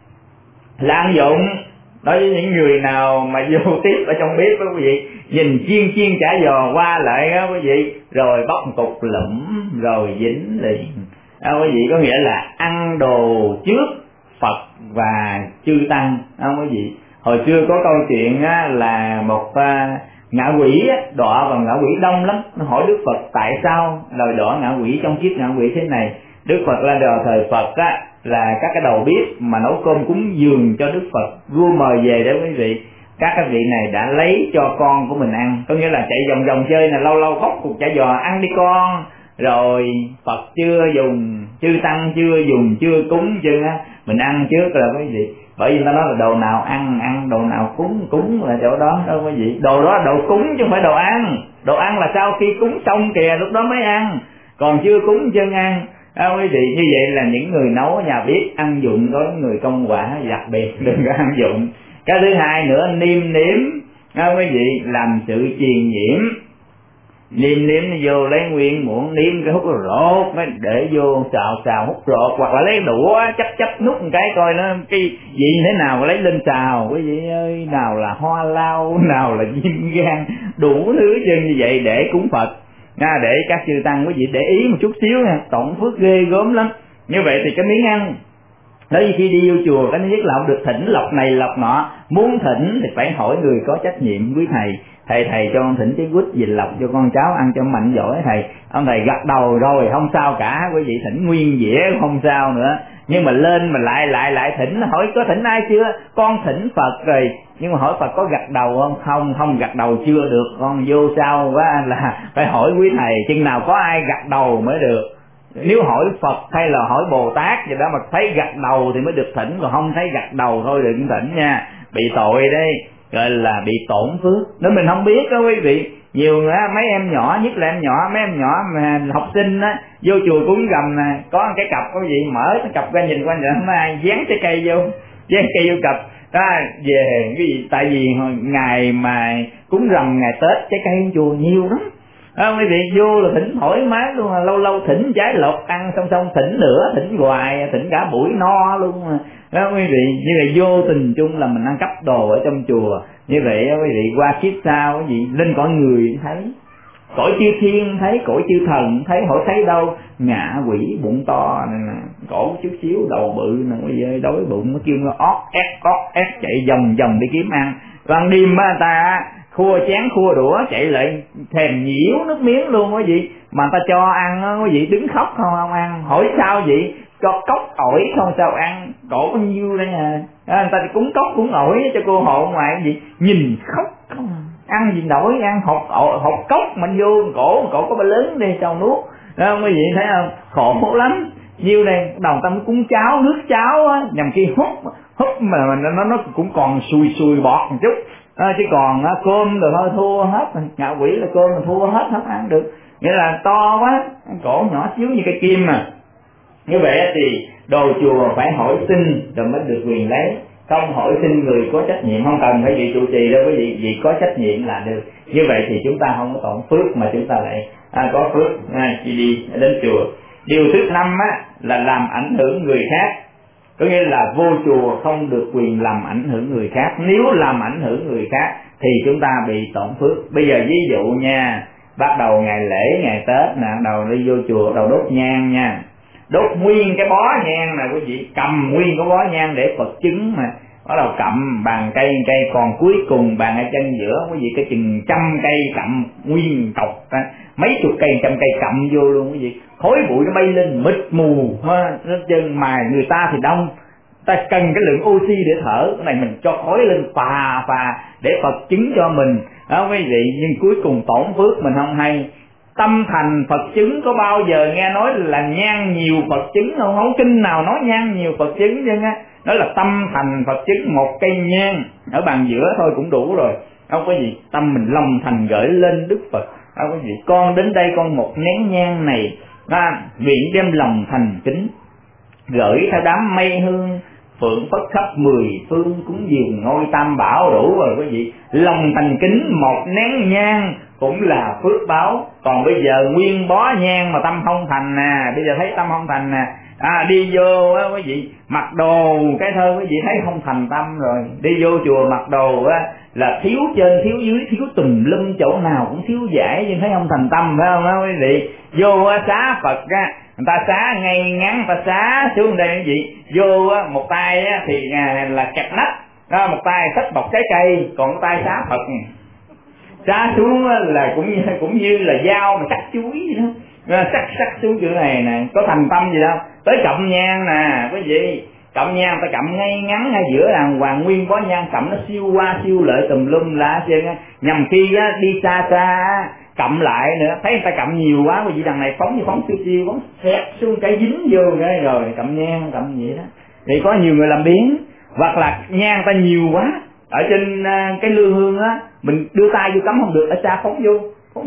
là ăn dụng. Đối với những người nào mà vô tiếp ở trong bếp đó quý vị, nhìn chiên chả giò qua lại đó quý vị, rồi bóc một cục lụm rồi dính liền. Quý vị, có nghĩa là ăn đồ trước Phật và chư Tăng. Quý vị, hồi xưa có câu chuyện là một ngạ quỷ đọa vào ngạ quỷ đông lắm. Nó hỏi Đức Phật tại sao lời đọa ngạ quỷ trong kiếp ngạ quỷ thế này. Đức Phật là đời thời Phật là các cái đầu bếp mà nấu cơm cúng dường cho Đức Phật, vua mời về đó quý vị. Các vị này đã lấy cho con của mình ăn, có nghĩa là chạy vòng chơi là lâu lâu bóc cục chả giò ăn đi con, rồi Phật chưa dùng, chư Tăng chưa dùng, chưa cúng chứ mình ăn trước rồi quý vị. Bởi vì người ta nói là đồ nào ăn, đồ nào cúng là chỗ đó đâu quý vị. Đồ đó là đồ cúng chứ không phải đồ ăn. Đồ ăn là sau khi cúng xong kìa, lúc đó mới ăn, còn chưa cúng chân ăn. Quý vị, như vậy là những người nấu ở nhà bếp ăn dụng, có người công quả đặc biệt đừng có ăn dụng. Cái thứ hai nữa, niêm nếm quý vị, làm sự truyền nhiễm. Niêm nếm vô lấy nguyên muỗng nếm cái hút rột, mới để vô xào hút rột, hoặc là lấy đũa chấp nút một cái coi nó cái vị thế nào lấy lên xào. Quý vị ơi, nào là hoa lao, nào là viêm gan, đủ thứ chân như vậy để cúng Phật. Để các chư Tăng quý vị để ý một chút xíu nha, tổng phước ghê gớm lắm. Như vậy thì cái miếng ăn Đấy, khi đi vô chùa cái thứ nhất là không được thỉnh lộc này lộc nọ, muốn thỉnh thì phải hỏi người có trách nhiệm. Quý thầy cho con thỉnh trái quýt về lộc cho con cháu ăn cho mạnh giỏi. Ông thầy gật đầu rồi không sao cả, quý vị thỉnh nguyên dĩa không sao nữa. Nhưng mà lên mà lại thỉnh, hỏi có thỉnh ai chưa, con thỉnh Phật rồi, nhưng mà hỏi Phật có gật đầu không gật đầu chưa được, con vô sau quá là phải hỏi quý thầy chừng nào có ai gật đầu mới được. Nếu hỏi Phật hay là hỏi Bồ Tát gì đó mà thấy gật đầu thì mới được thỉnh, còn không thấy gật đầu thôi đừng thỉnh nha, bị tội đây, gọi là bị tổn phước. Nếu mình không biết đó quý vị, nhiều mấy em nhỏ, nhất là mấy em nhỏ mà học sinh á, vô chùa cúng rằm nè, có cái cặp quý vị mở cái cặp ra nhìn qua vậy không ai dán trái cây vô cặp đó về cái gì. Tại vì ngày mà cúng rằm ngày Tết trái cây chùa nhiều lắm. Quý vị vô là thỉnh thoải mái luôn, lâu lâu thỉnh trái lột ăn xong thỉnh nữa, thỉnh hoài, thỉnh cả buổi no luôn đó quý vị. Như vậy vô tình chung là mình ăn cắp đồ ở trong chùa. Như vậy quý vị qua kiếp sau quý vị lên cõi người thấy, cõi chư thiên thấy, cõi chư thần thấy, hỏi thấy đâu ngạ quỷ bụng to này nè, cổ chút xíu đầu bự nè quý vị, đói bụng nó kêu nó ót ép chạy vòng đi kiếm ăn. Ban đêm người ta khua chén khua đũa chạy lại thèm nhiễu nước miếng luôn quý vị, mà người ta cho ăn quý vị đứng khóc không ăn. Hỏi sao vậy, cho cốc ổi không sao ăn, cổ có nhiêu đây à. Người ta cúng cốc cúng ổi cho cô hộ ngoài cái gì, nhìn khóc không ăn gì nổi, ăn hột cốc mà vô cổ có ba lớn đi sao nuốt đó quý vị thấy không, khổ lắm. Nhiêu này đầu ta mới cúng cháo, nước cháo á, nhằm khi húp mà nó cũng còn sùi bọt một chút. Chứ còn cơm rồi thôi thua hết, ngạ quỷ là cơm là thua hết, không ăn được, nghĩa là to quá, cổ nhỏ xíu như cây kim mà. Như vậy thì đồ chùa phải hỏi xin rồi mới được quyền lấy, không hỏi xin người có trách nhiệm, không cần phải vị trụ trì đâu quý vị, vì có trách nhiệm là được. Như vậy thì chúng ta không có tổn phước mà chúng ta lại có phước khi đi đến chùa. Điều thứ 5 là làm ảnh hưởng người khác. Có nghĩa là vô chùa không được quyền làm ảnh hưởng người khác. Nếu làm ảnh hưởng người khác thì chúng ta bị tổn phước. Bây giờ ví dụ nha, bắt đầu ngày lễ, ngày Tết nè, đầu đi vô chùa, đầu đốt nhang nha. Đốt nguyên cái bó nhang này quý vị, cầm nguyên cái bó nhang để Phật chứng mà. Bắt đầu cầm bàn cây, còn cuối cùng bàn ở chân giữa quý vị, cái chừng 100 cây cầm nguyên cọc, mấy chục cây, 100 cây cầm vô luôn quý vị. Khói bụi nó bay lên mịt mù nó chân, mà người ta thì đông, ta cần cái lượng oxy để thở, cái này mình cho khói lên phà để Phật chứng cho mình đó quý vị. Nhưng cuối cùng tổn phước mình không hay. Tâm thành Phật chứng có bao giờ nghe nói là nhang nhiều Phật chứng không? Không kinh nào nói nhang nhiều Phật chứng chứ á. Đó là tâm thành Phật chứng, một cây nhang ở bàn giữa thôi cũng đủ rồi. Không có gì, tâm mình lòng thành gửi lên Đức Phật. Không có gì, con đến đây con một nén nhang này, nguyện đem lòng thành kính gửi theo đám mây hương phượng phất khắp mười phương, cúng dường ngôi tam bảo đủ rồi quý vị. Lòng thành kính một nén nhang cũng là phước báo. Còn bây giờ nguyên bó nhang mà tâm không thành nè, bây giờ thấy tâm không thành nè, đi vô á quý vị mặc đồ cái thôi quý vị thấy không thành tâm rồi. Đi vô chùa mặc đồ á là thiếu trên thiếu dưới, thiếu tùm lum, chỗ nào cũng thiếu giải, nhưng thấy không thành tâm, phải không đó quý vị? Vô xá Phật á, người ta xá ngay ngắn, người ta xá xuống đây quý vị. Vô á, một tay á thì là kẹp nách, một tay xách bọc trái cây, còn tay xá Phật, xá xuống là cũng như là dao mà cắt chuối vậy đó, sắc xuống chỗ này nè, có thành tâm gì đâu. Tới cọng nhang nè quý vị, cọng nhang ta cọng ngay ngắn ngay giữa đàng hoàng, nguyên bó nhang cọng nó siêu qua siêu lợi tùm lum lá trên á, nhằm khi á đi xa xa cọng lại nữa, thấy người ta cọng nhiều quá quý vị, đằng này phóng như phóng siêu phóng xẹt xuống cái dính vô cái rồi cọng nhang cọng gì đó. Thì có nhiều người làm biến, hoặc là nhang ta nhiều quá ở trên cái lư hương á, mình đưa tay vô cắm không được, ở xa phóng vô, phóng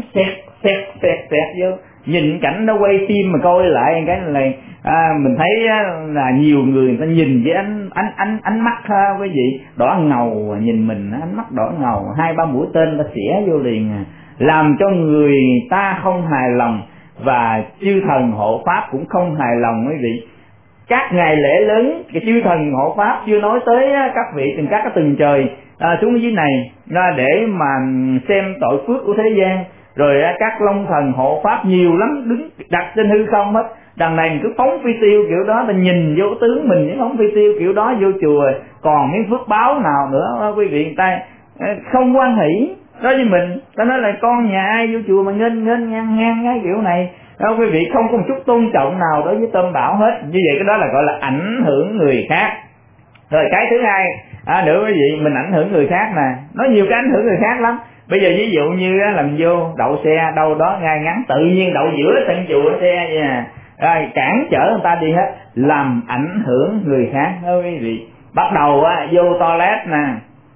xẹt vô. Nhìn cảnh nó quay phim mà coi lại cái này mình thấy là nhiều người ta nhìn với ánh mắt quý vị đỏ ngầu, nhìn mình ánh mắt đỏ ngầu, 2-3 mũi tên ta xỉa vô liền, làm cho người ta không hài lòng, và chư thần hộ pháp cũng không hài lòng quý vị. Các ngày lễ lớn, cái chư thần hộ pháp chưa nói tới các vị từng các cái tầng trời xuống dưới này để mà xem tội phước của thế gian. Rồi các long thần hộ pháp nhiều lắm, đứng đặt trên hư không hết. Đằng này cứ phóng phi tiêu kiểu đó, ta nhìn vô tướng mình những phóng phi tiêu kiểu đó vô chùa, còn miếng phước báo nào nữa quý vị? Ta không quan hỷ đó với mình, ta nói là con nhà ai vô chùa mà nghênh ngang cái kiểu này đó quý vị, không có một chút tôn trọng nào đối với Tam Bảo hết. Như vậy cái đó là gọi là ảnh hưởng người khác. Rồi cái thứ hai nữa quý vị, mình ảnh hưởng người khác nè, nói nhiều cái ảnh hưởng người khác lắm. Bây giờ ví dụ như làm vô đậu xe đâu đó ngay ngắn, tự nhiên đậu giữa sân chùa xe vậy nè, rồi cản trở người ta đi hết, làm ảnh hưởng người khác đó quý vị. Bắt đầu vô toilet nè,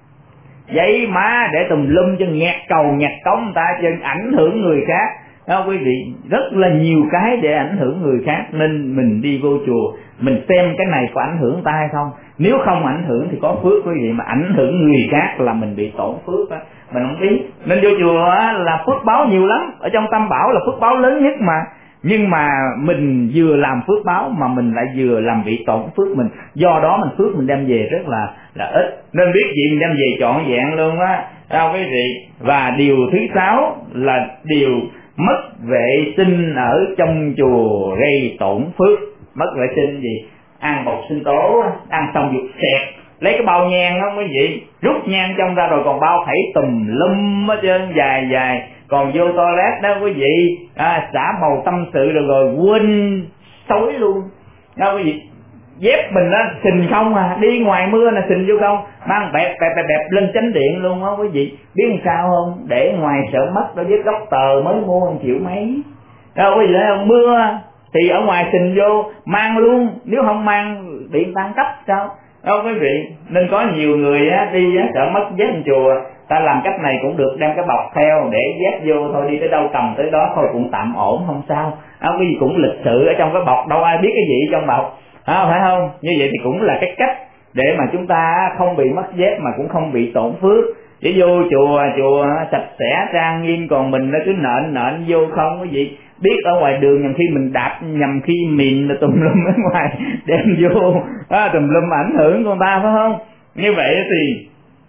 giấy má để tùm lum cho nghẹt cầu nghẹt cống người ta, chân ảnh hưởng người khác đó quý vị. Rất là nhiều cái để ảnh hưởng người khác, nên mình đi vô chùa mình xem cái này có ảnh hưởng ta hay không. Nếu không ảnh hưởng thì có phước quý vị, mà ảnh hưởng người khác là mình bị tổn phước đó, mình không biết. Nên vô chùa là phước báo nhiều lắm, ở trong Tam Bảo là phước báo lớn nhất mà. Nhưng mà mình vừa làm phước báo mà mình lại vừa làm bị tổn phước mình, do đó mình phước mình đem về rất là ít. Nên biết gì mình đem về trọn vẹn luôn á quý vị. Và điều thứ 6 là điều mất vệ sinh ở trong chùa gây tổn phước. Mất vệ sinh gì? Ăn bột sinh tố, ăn xong dục xẹt, lấy cái bao nhang không quý vị, rút nhang trong ra rồi còn bao thảy tùm lum hết trơn, dài, còn vô toilet đó quý vị xả màu tâm sự rồi quên xối luôn đó quý vị. Dép mình xình không đi ngoài mưa là xình vô không, mang bẹp lên chánh điện luôn đó quý vị. Biết làm sao không? Để ngoài sợ mất đó, với gốc tờ mới mua 1 triệu mấy đó quý vị. Thấy không? Mưa thì ở ngoài xình vô, mang luôn, nếu không mang bị tăng cấp sao đó quý vị. Nên có nhiều người đi sợ mất dép chùa, ta làm cách này cũng được, đem cái bọc theo để dép vô thôi, đi tới đâu cầm tới đó thôi cũng tạm ổn, không sao cái gì cũng lịch sự ở trong cái bọc, đâu ai biết cái gì trong bọc phải không? Như vậy thì cũng là cái cách để mà chúng ta không bị mất dép mà cũng không bị tổn phước. Để vô chùa sạch sẽ trang nghiêm, còn mình nó cứ nện vô không quý vị. Biết ở ngoài đường nhằm khi mình đạp, nhằm khi mìn là tùm lum ở ngoài đem vô tùm lum ảnh hưởng con ta, phải không? Như vậy thì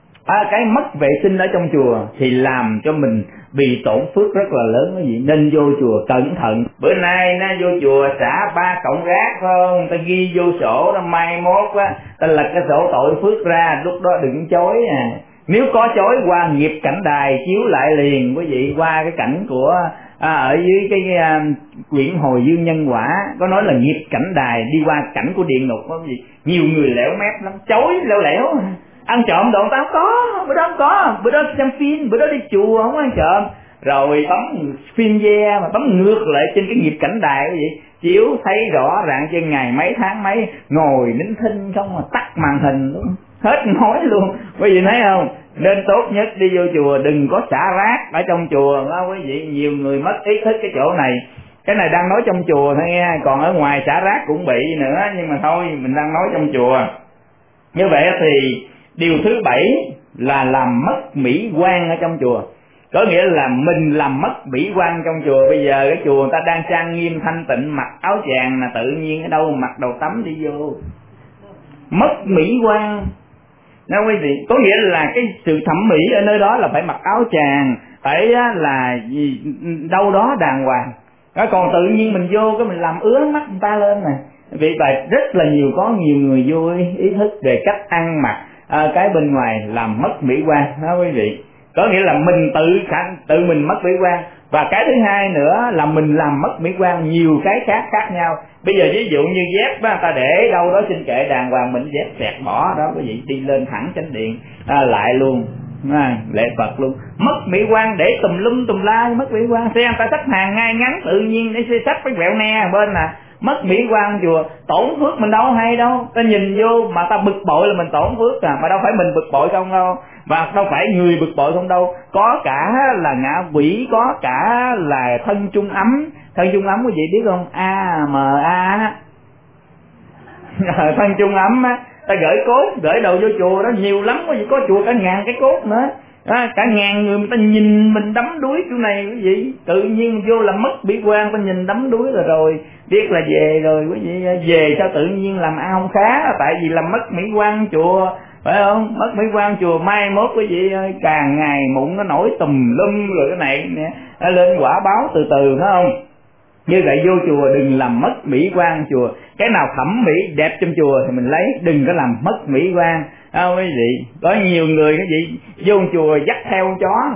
cái mất vệ sinh ở trong chùa thì làm cho mình bị tổn phước rất là lớn quý vị. Nên vô chùa cẩn thận. Bữa nay nó vô chùa xả 3 cọng rác phải không, ta ghi vô sổ, nó mai mốt ta lật cái sổ tội phước ra, lúc đó đừng chối Nếu có chối qua nghiệp cảnh đài chiếu lại liền quý vị, qua cái cảnh của ở dưới cái quyển hồi dương nhân quả có nói là nghiệp cảnh đài đi qua cảnh của địa ngục đó quý vị. Nhiều người lẻo mép lắm, chối lẻo ăn trộm đồ ta không có, bữa đó không có, bữa đó xem phim, bữa đó đi chùa không ăn trộm. Rồi bấm phim ve mà bấm ngược lại trên cái nghiệp cảnh đài quý vị, chiếu thấy rõ ràng trên ngày mấy tháng mấy, ngồi nín thinh không mà tắt màn hình luôn, hết nói luôn quý vị thấy không? Nên tốt nhất đi vô chùa đừng có xả rác ở trong chùa đó quý vị. Nhiều người mất ý thức cái chỗ này. Cái này đang nói trong chùa thôi nghe, còn ở ngoài xả rác cũng bị nữa, nhưng mà thôi mình đang nói trong chùa. Như vậy thì điều thứ 7 là làm mất mỹ quan ở trong chùa. Có nghĩa là mình làm mất mỹ quan trong chùa. Bây giờ cái chùa người ta đang trang nghiêm thanh tịnh, mặc áo choàng là tự nhiên ở đâu mặc đầu tắm đi vô, mất mỹ quan. Nói quý vị, có nghĩa là cái sự thẩm mỹ ở nơi đó là phải mặc áo choàng, phải là gì đâu đó đàng hoàng. Còn tự nhiên mình vô cái mình làm ứa mắt người ta lên nè. Vì vậy rất là có nhiều người vô ý thức về cách ăn mặc cái bên ngoài làm mất mỹ quan đó quý vị. Có nghĩa là mình tự mình mất mỹ quan. Và cái thứ hai nữa là mình làm mất mỹ quan nhiều cái khác nhau. Bây giờ ví dụ như dép đó, ta để đâu đó trên kệ đàng hoàng, mình dép xẹt bỏ đó quý vị, đi lên thẳng chánh điện lại luôn, lễ Phật luôn, mất mỹ quan. Để tùm lum tùm la mất mỹ quan. Xem ta xách hàng ngay ngắn tự nhiên để xách cái quẹo ne bên nè, mất mỹ quan chùa. Tổn phước mình đâu hay đâu, ta nhìn vô mà ta bực bội là mình tổn phước mà đâu phải mình bực bội không đâu, và đâu phải người bực bội không đâu, có cả là ngạ quỷ, có cả là thân chung ấm. Thân chung ấm quý vị biết không? AMA thân chung ấm á, ta gửi cốt gửi đầu vô chùa đó nhiều lắm, có gì có chùa cả ngàn cái cốt nữa. Cả ngàn người ta nhìn mình đắm đuối chỗ này quý vị, tự nhiên vô là mất mỹ quan. Ta nhìn đắm đuối rồi biết là về rồi quý vị, về sao tự nhiên làm ăn không khá, tại vì làm mất mỹ quan chùa, phải không? Mất mỹ quan chùa, mai mốt quý vị ơi, càng ngày mụn nó nổi tùm lum rồi cái này nè, lên quả báo từ từ, phải không? Như vậy vô chùa đừng làm mất mỹ quan chùa. Cái nào thẩm mỹ đẹp trong chùa thì mình lấy, đừng có làm mất mỹ quan. Quý vị, có nhiều người cái gì vô chùa dắt theo chó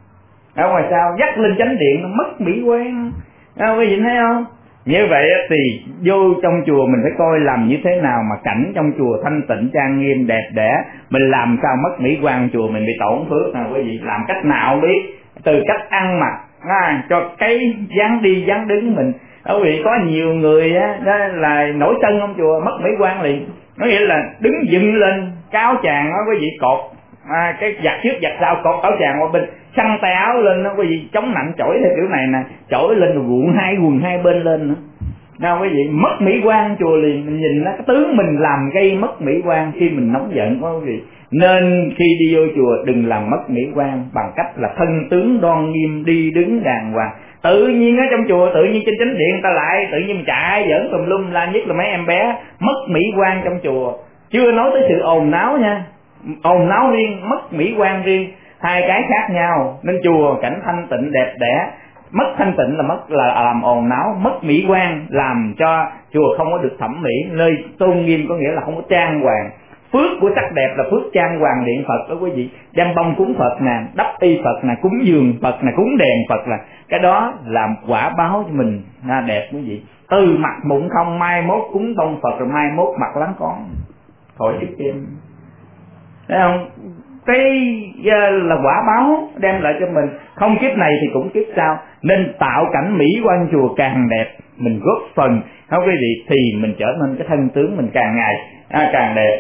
ở ngoài sao, dắt lên chánh điện nó mất mỹ quan. Quý vị thấy không? Như vậy thì vô trong chùa mình phải coi làm như thế nào mà cảnh trong chùa thanh tịnh trang nghiêm đẹp đẽ. Mình làm sao mất mỹ quan chùa mình bị tổn phước nào quý vị. Làm cách nào không biết, từ cách ăn mặc cho cái dáng đi dáng đứng mình. Quý vị, có nhiều người đó là nổi sân trong chùa mất mỹ quan liền. Có nghĩa là đứng dựng lên cái áo choàng đó quý vị, cột cái giặt trước giặt sau, cột áo choàng qua bên, xăng tay áo lên đó quý vị, chống nặng chổi theo kiểu này nè, chổi lên rồi quần hai bên lên nữa. Nào quý vị, mất mỹ quan chùa liền. Mình nhìn nó cái tướng mình làm gây mất mỹ quan khi mình nóng giận quá quý vị. Nên khi đi vô chùa đừng làm mất mỹ quan bằng cách là thân tướng đoan nghiêm, đi đứng đàng hoàng. Tự nhiên ở trong chùa, tự nhiên trên chánh điện ta lại tự nhiên chạy giỡn tùm lum la, nhất là mấy em bé, mất mỹ quan trong chùa. Chưa nói tới sự ồn náo nha, ồn náo riêng, mất mỹ quan riêng, hai cái khác nhau. Nên chùa cảnh thanh tịnh đẹp đẽ, mất thanh tịnh là mất là làm ồn náo, mất mỹ quan làm cho chùa không có được thẩm mỹ. Nơi tôn nghiêm có nghĩa là không có trang hoàng. Phước của sắc đẹp là phước trang hoàng điện Phật đó quý vị. Đem bông cúng Phật nè, đắp y Phật nè, cúng dường Phật nè, cúng đèn Phật là cái đó làm quả báo cho mình đẹp quý vị. Từ mặt mụn không, mai mốt cúng bông Phật rồi mai mốt mặt láng con khỏi ít thêm. Thấy không? Cái là quả báo đem lại cho mình, không kiếp này thì cũng kiếp sau. Nên tạo cảnh mỹ quan chùa càng đẹp, mình góp phần không quý vị, thì mình trở nên cái thân tướng mình càng ngày càng đẹp.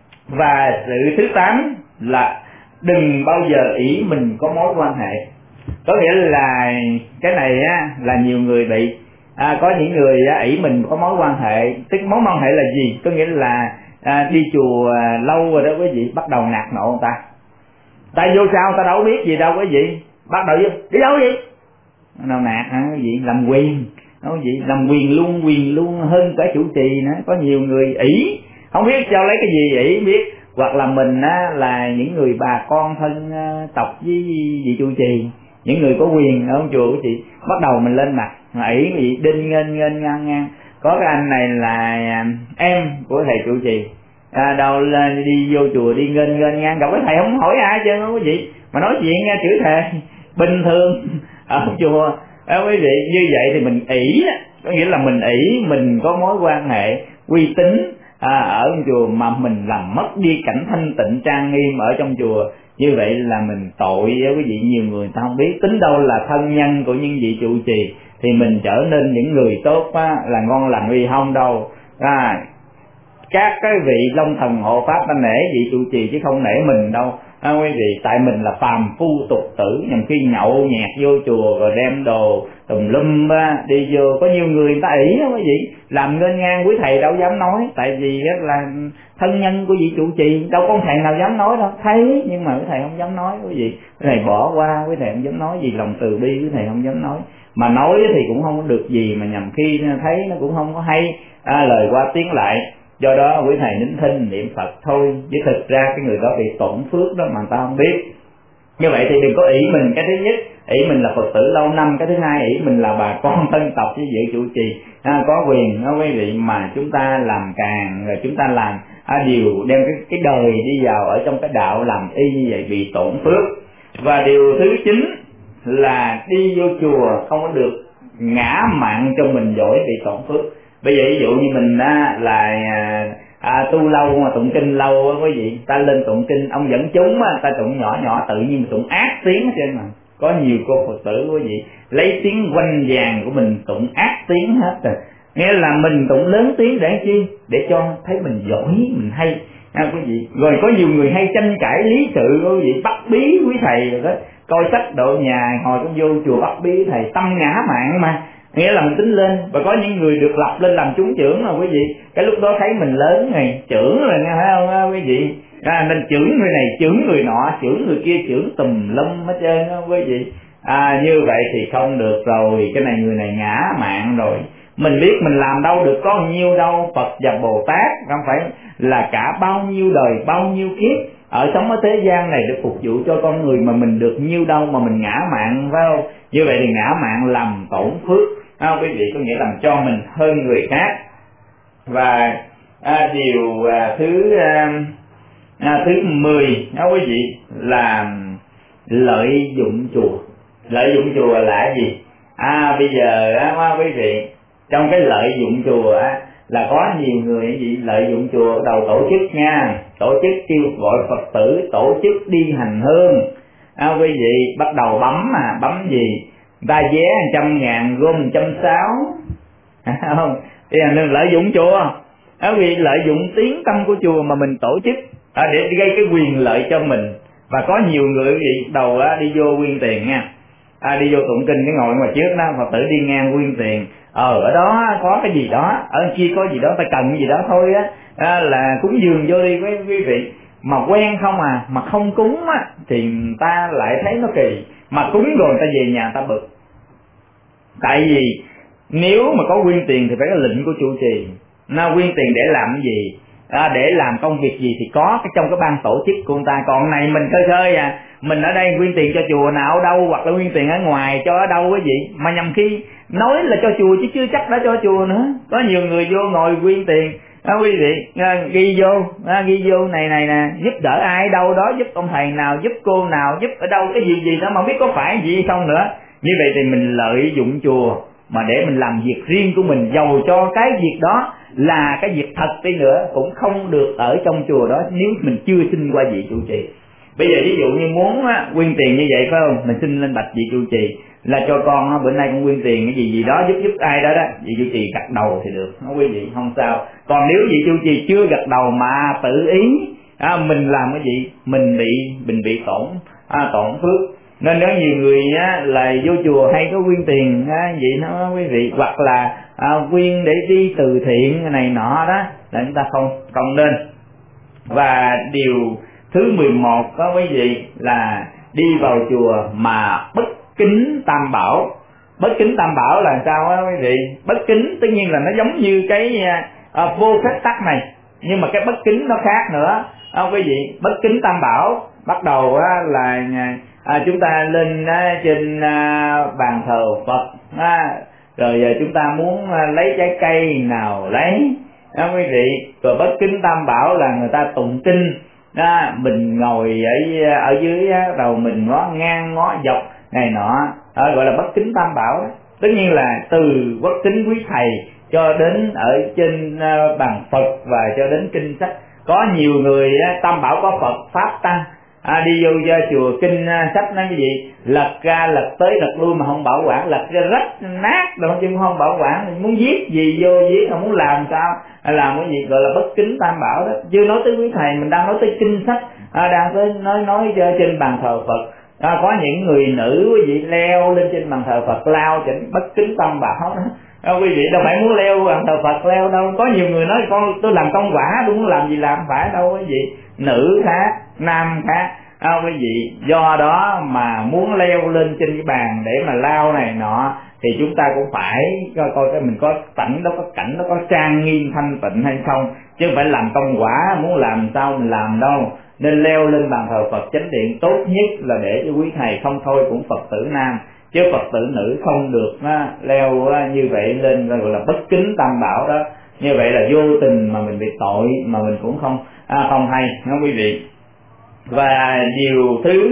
Và sự thứ 8 là đừng bao giờ ỷ mình có mối quan hệ. Có nghĩa là cái này là nhiều người bị có những người ỷ mình có mối quan hệ. Tức mối quan hệ là gì? Có nghĩa là đi chùa lâu rồi đó quý vị, bắt đầu nạt nộ người ta. Ta vô sao ta đâu biết gì đâu quý vị, bắt đầu vô đi đâu vậy, nào nạt quý vị, làm quyền quý vị, làm quyền luôn hơn cả chủ trì nữa. Có nhiều người ỷ không biết cho lấy cái gì ỷ biết, hoặc là mình là những người bà con thân tộc với vị trụ trì, những người có quyền ở trong chùa quý vị, bắt đầu mình lên mặt ỷ quý vị, đinh nghênh ngang. Có cái anh này là em của thầy trụ trì, đâu đi vô chùa đi nghênh ngang, gặp cái thầy không hỏi ai chứ quý vị, mà nói chuyện chữ thề bình thường ở chùa quý vị. Như vậy thì mình ỷ, có nghĩa là mình ỷ mình có mối quan hệ uy tín ở trong chùa mà mình làm mất đi cảnh thanh tịnh trang nghiêm ở trong chùa. Như vậy là mình tội quý vị. Nhiều người ta không biết, tính đâu là thân nhân của những vị trụ trì thì mình trở nên những người tốt là ngon lành uy không đâu. Các cái vị long thần hộ pháp ta nể vị trụ trì chứ không nể mình đâu. quý vị, tại mình là phàm phu tục tử, nhằm khi nhậu nhẹt vô chùa rồi đem đồ tùm lum đi vô. Có nhiều người ta ỷ quý vị, làm ngênh ngang, quý thầy đâu dám nói, tại vì là thân nhân của vị trụ trì, đâu có thầy nào dám nói đâu, thấy nhưng mà quý thầy không dám nói quý vị. Quý thầy bỏ qua, quý thầy không dám nói, vì lòng từ bi quý thầy không dám nói, mà nói thì cũng không có được gì, mà nhằm khi thấy nó cũng không có hay, lời qua tiếng lại. Do đó quý thầy nín thinh niệm Phật thôi, chứ thực ra cái người đó bị tổn phước đó mà ta không biết. Như vậy thì đừng có ỷ mình. Cái thứ nhất, ỷ mình là Phật tử lâu năm. Cái thứ hai, ỷ mình là bà con thân tộc với vị trụ trì có quyền đó quý vị, mà chúng ta làm càng rồi chúng ta làm điều đem cái đời đi vào ở trong cái đạo làm y như vậy bị tổn phước. Và điều thứ 9 là đi vô chùa không có được ngã mạn cho mình giỏi bị tổn phước. Bây giờ ví dụ như mình tu lâu mà tụng kinh lâu quý vị, ta lên tụng kinh, ông dẫn chúng ta tụng nhỏ nhỏ tự nhiên tụng ác tiếng hết trơn mà. Có nhiều cô Phật tử quý vị lấy tiếng quanh vàng của mình tụng ác tiếng hết rồi. Nghĩa là mình tụng lớn tiếng để chi? Để cho thấy mình giỏi, mình hay quý vị. Rồi có nhiều người hay tranh cãi lý sự quý vị, bắt bí quý thầy rồi đó, coi sách độ nhà hồi cũng vô chùa bắt bí thầy, tâm ngã mạn mà. Nghĩa là mình tính lên, và có những người được lập lên làm chúng trưởng rồi quý vị, cái lúc đó thấy mình lớn này, trưởng rồi nghe, phải không quý vị? Nên trưởng người này, trưởng người nọ, trưởng người kia, trưởng tùm lum hết trơn đó quý vị. Như vậy thì không được rồi, cái này người này ngã mạn rồi. Mình biết mình làm đâu được có nhiêu đâu, Phật và Bồ Tát không phải là cả bao nhiêu đời, bao nhiêu kiếp ở sống ở thế gian này để phục vụ cho con người, mà mình được nhiêu đâu mà mình ngã mạn, phải không? Như vậy thì ngã mạn làm tổn phước, quý vị, có nghĩa làm cho mình hơn người khác. Và điều thứ 10 quý vị là lợi dụng chùa. Lợi dụng chùa là cái gì? Bây giờ quý vị, trong cái lợi dụng chùa là có nhiều người gì lợi dụng chùa đầu tổ chức nha, tổ chức kêu gọi Phật tử tổ chức đi hành hương. Quý vị bắt đầu bấm gì? Ta vé 100.000 gom 160, không? Thì nên lợi dụng chùa, vì lợi dụng tiếng tâm của chùa mà mình tổ chức để gây cái quyền lợi cho mình. Và có nhiều người gì đầu đi vô quyên tiền nha, đi vô tụng kinh cái ngồi ngoài trước đó, Phật tử đi ngang quyên tiền, ở đó có cái gì đó, ở kia có gì đó, ta cần cái gì đó thôi là cúng dường vô đi quý vị. Mà quen không mà không cúng thì ta lại thấy nó kỳ, mà cúng rồi ta về nhà ta bực. Tại vì nếu mà có quyên tiền thì phải có lệnh của trụ trì. Quyên tiền để làm cái gì? Để làm công việc gì thì có cái trong cái ban tổ chức của người ta. Còn này mình khơi khơi mình ở đây quyên tiền cho chùa nào ở đâu, hoặc là quyên tiền ở ngoài cho ở đâu quý vị, mà nhằm khi nói là cho chùa chứ chưa chắc đã cho chùa nữa. Có nhiều người vô ngồi quyên tiền quý vị, ghi vô này nè, giúp đỡ ai đâu đó, giúp ông thầy nào, giúp cô nào, giúp ở đâu, cái gì đó mà biết có phải gì không nữa. Như vậy thì mình lợi dụng chùa mà để mình làm việc riêng của mình, dầu cho cái việc đó là cái việc thật đi nữa cũng không được ở trong chùa đó nếu mình chưa xin qua vị trụ trì. Bây giờ ví dụ như muốn quyên tiền như vậy phải không, mình xin lên bạch vị trụ trì là cho con bữa nay con quyên tiền cái gì đó giúp ai đó vị trụ trì gật đầu thì được, quý vị, không sao. Còn nếu vị trụ trì chưa gật đầu mà tự ý mình làm cái gì, mình bị tổn phước. Nên có nhiều người là vô chùa hay có quyên tiền vậy đó quý vị, hoặc là quyên để đi từ thiện này nọ đó, là chúng ta không nên. Và điều thứ 11 đó quý vị là đi vào chùa mà bất kính tam bảo. Bất kính tam bảo là sao quý vị? Bất kính tất nhiên là nó giống như cái vô phép tắc này, nhưng mà cái bất kính nó khác nữa quý vị. Bất kính tam bảo bắt đầu là chúng ta lên trên bàn thờ Phật, rồi chúng ta muốn lấy trái cây nào lấy quý vị. Rồi bất kính tam bảo là người ta tụng kinh, mình ngồi ở dưới đầu mình ngó ngang ngó dọc này nọ, gọi là bất kính tam bảo. Tất nhiên là từ bất kính quý thầy cho đến ở trên bàn Phật và cho đến kinh sách. Có nhiều người tam bảo có Phật pháp tăng, đi vô ra chùa kinh sách nói cái gì lật ra lật tới lật lui mà không bảo quản, lật ra rách nát rồi chứ không bảo quản. Muốn viết gì vô viết, mà muốn làm sao làm cái gì, gọi là bất kính tam bảo đó. Chưa nói tới quý thầy, mình đang nói tới kinh sách đang tới nói trên bàn thờ Phật. Có những người nữ quý vị leo lên trên bàn thờ Phật lao chỉnh bất kính tam bảo đó. Quý vị đâu phải muốn leo bàn thờ Phật leo đâu. Có nhiều người nói tôi làm công quả, tôi muốn làm gì làm, phải đâu quý vị. Nữ khác, nam khác. Quý vị do đó mà muốn leo lên trên cái bàn để mà lao này nọ thì chúng ta cũng phải coi cái mình có cảnh đó có trang nghiêm thanh tịnh hay không, chứ không phải làm công quả muốn làm sao mình làm đâu. Nên leo lên bàn thờ Phật chánh điện tốt nhất là để cho quý thầy không thôi cũng Phật tử nam, chứ Phật tử nữ không được leo như vậy lên, gọi là bất kính tam bảo đó. Như vậy là vô tình mà mình bị tội mà mình cũng không hay, nghe quý vị. Và điều thứ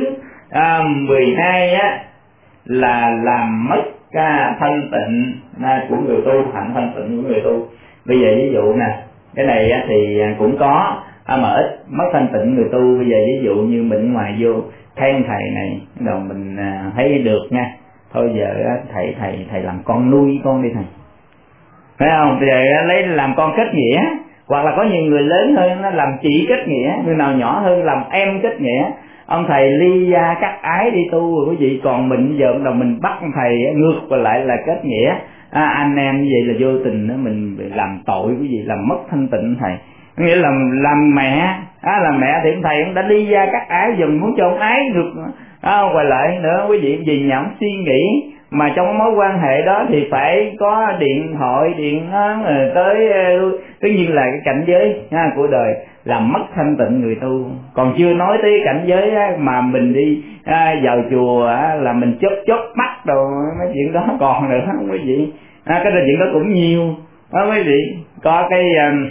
12 á là làm mất thanh tịnh của người tu, hạnh thanh tịnh của người tu. Bây giờ ví dụ nè, cái này á thì cũng có mà ít mất thanh tịnh người tu. Bây giờ ví dụ như mình ngoài vô khen thầy này, đầu mình thấy được nha, thôi giờ thầy làm con nuôi con đi thầy, phải không? Bây giờ lấy làm con kết nghĩa, hoặc là có nhiều người lớn hơn nó làm chị kết nghĩa, người nào nhỏ hơn làm em kết nghĩa. Ông thầy ly gia cắt ái đi tu rồi quý vị, còn mình giờ đầu mình bắt ông thầy ngược lại là kết nghĩa. Anh em như vậy là vô tình đó, mình làm tội quý vị, làm mất thanh tịnh thầy. Nghĩa là làm mẹ làm mẹ thì ông thầy cũng đã ly gia cắt ái, giờ mình muốn cho ông ái ngược quay lại nữa quý vị. Vì nhà ông suy nghĩ mà trong mối quan hệ đó thì phải có điện thoại tới tất nhiên là cái cảnh giới của đời làm mất thanh tịnh người tu. Còn chưa nói tới cảnh giới mà mình đi vào chùa là mình chớp mắt đồ, mấy chuyện đó còn nữa không quý vị. Cái chuyện đó cũng nhiều đó quý vị. Có cái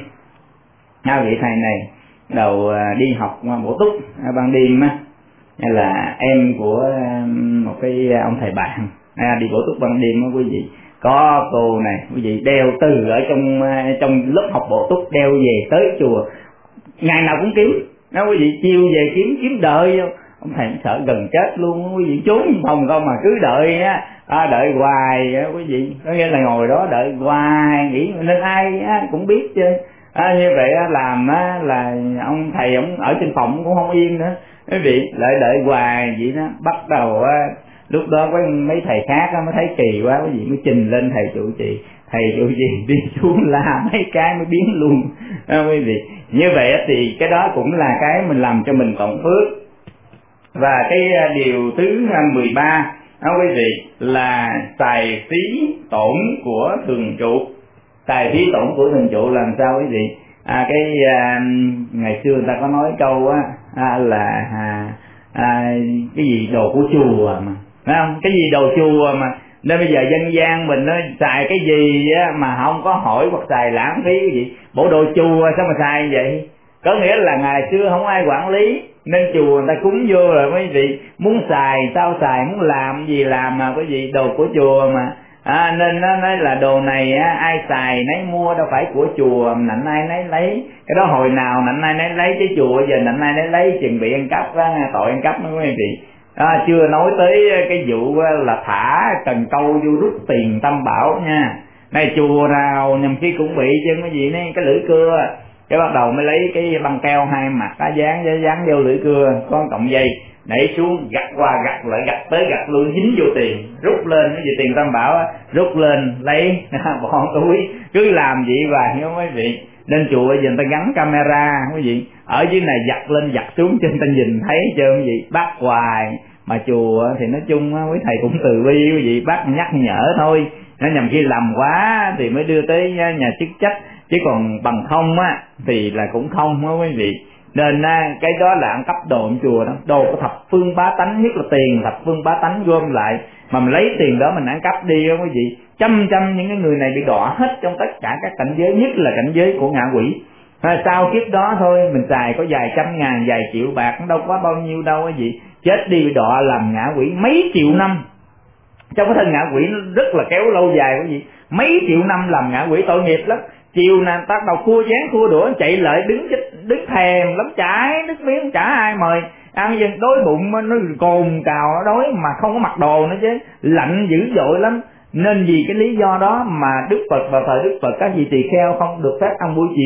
vị thầy này đầu đi học bổ túc ban đêm á, là em của một cái ông thầy bạn đi bổ túc ban đêm đó quý vị. Có cô này quý vị đeo từ ở trong lớp học bổ túc đeo về tới chùa, ngày nào cũng kiếm đó quý vị, chiều về kiếm đợi. Ông thầy sợ gần chết luôn quý vị, trốn phòng không mà cứ đợi đợi hoài quý vị. Có nghĩa là ngồi đó đợi hoài, nghĩ nên ai cũng biết chứ. Như vậy làm là ông thầy ông ở trên phòng cũng không yên nữa quý vị, lại đợi hoài vậy đó. Bắt đầu lúc đó có mấy thầy khác mới thấy kỳ quá quý vị, mới trình lên thầy trụ trì đi xuống la mấy cái mới biến luôn quý vị. Như vậy thì cái đó cũng là cái mình làm cho mình cộng phước. Và cái điều thứ 13 quý vị là xài phí tổn của thường trụ. Xài phí tổn của thường trụ làm sao quý vị? Ngày xưa người ta có nói câu là cái gì đồ của chùa mà, phải không? Cái gì đồ chùa mà, nên bây giờ dân gian mình nó xài cái gì mà không có hỏi hoặc xài lãng phí cái gì. Bộ đồ chùa sao mà xài vậy? Có nghĩa là ngày xưa không ai quản lý nên chùa người ta cúng vô rồi quý vị, muốn xài sao xài, muốn làm gì làm mà quý vị, đồ của chùa mà. Nên nó nói là đồ này ai xài nấy mua, đâu phải của chùa nạnh ai nấy lấy. Cái đó hồi nào nạnh ai nấy lấy, chứ chùa giờ nạnh ai nấy lấy, chừng bị ăn cắp tội ăn cắp đó quý vị. Chưa nói tới cái vụ là thả cần câu vô rút tiền tam bảo nha. Này chùa nào nhầm khi cũng bị chứ cái gì này, cái lưỡi cưa cái bắt đầu mới lấy cái băng keo hai mặt dán vô lưỡi cưa, có cọng dây đẩy xuống, gặt qua gặt lại, gặt tới gặt lui, dính vô tiền, rút lên cái gì tiền tam bảo rút lên lấy bỏ túi, cứ làm vậy và hiểu quý vị. Nên chùa bây giờ người ta gắn camera quý vị, ở dưới này giặt lên giặt xuống trên ta nhìn thấy trơn quý vị, bắt hoài. Mà chùa thì nói chung quý thầy cũng từ bi quý vị, bắt nhắc nhở thôi, nó nhằm khi làm quá thì mới đưa tới nhà chức trách, chứ còn bằng không thì là cũng không quý vị. Nên cái đó là ăn cắp đồ trong chùa đó, đồ của thập phương bá tánh, nhất là tiền thập phương bá tánh gom lại mà mình lấy tiền đó mình ăn cắp đi quý vị. Trăm những cái người này bị đọa hết trong tất cả các cảnh giới, nhất là cảnh giới của ngạ quỷ. Sau kiếp đó thôi mình xài có vài trăm ngàn vài triệu bạc, đâu có bao nhiêu đâu quý vị. Chết đi bị đọa làm ngạ quỷ mấy triệu năm. Trong cái thân ngạ quỷ nó rất là kéo lâu dài quý vị, mấy triệu năm làm ngạ quỷ tội nghiệp lắm. Chiều nè bắt đầu cua chén cua đũa chạy lại đứng thèm lắm, chảy nước miếng chả ai mời ăn gì, đói bụng nó cồn cào nó đói mà không có mặc đồ nữa chứ, lạnh dữ dội lắm. Nên vì cái lý do đó mà Đức Phật và thời Đức Phật các vị tỳ kheo không được phép ăn buổi chiều,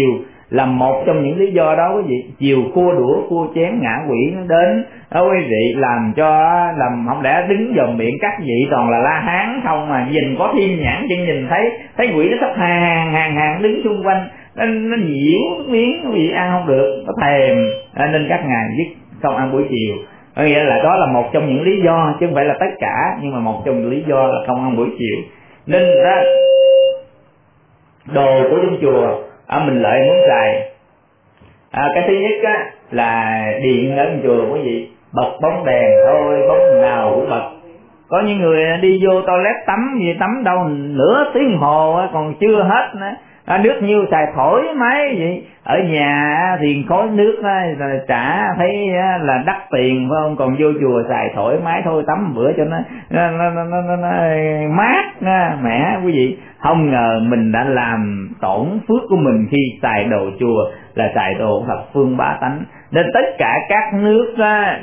là một trong những lý do đó quý vị. Chiều cua đũa cua chén ngã quỷ nó đến đó quý vị, làm không lẽ đứng dòm miệng các vị toàn là La Hán không mà nhìn có thiên nhãn chân nhìn thấy quỷ nó sắp hàng đứng xung quanh, nó nhiễu miếng quý vị ăn không được, nó thèm, nên các ngài dứt không ăn buổi chiều. Có nghĩa là đó là một trong những lý do, chứ không phải là tất cả, nhưng mà một trong những lý do là không ăn buổi chiều. Nên ra đồ của trong chùa mình lợi muốn xài, cái thứ nhất á là điện ở trong chùa quý vị, bật bóng đèn thôi, bóng nào cũng bật. Có những người đi vô toilet tắm gì tắm đâu nửa tiếng hồ còn chưa hết nữa. Nước nhiêu xài thoải mái vậy. Ở nhà thì khói nước trả thấy là đắt tiền phải không, còn vô chùa xài thoải mái thôi, tắm bữa cho nó mát mẻ quý vị. Không ngờ mình đã làm tổn phước của mình khi xài đồ chùa là xài đồ thập phương bá tánh. Nên tất cả các nước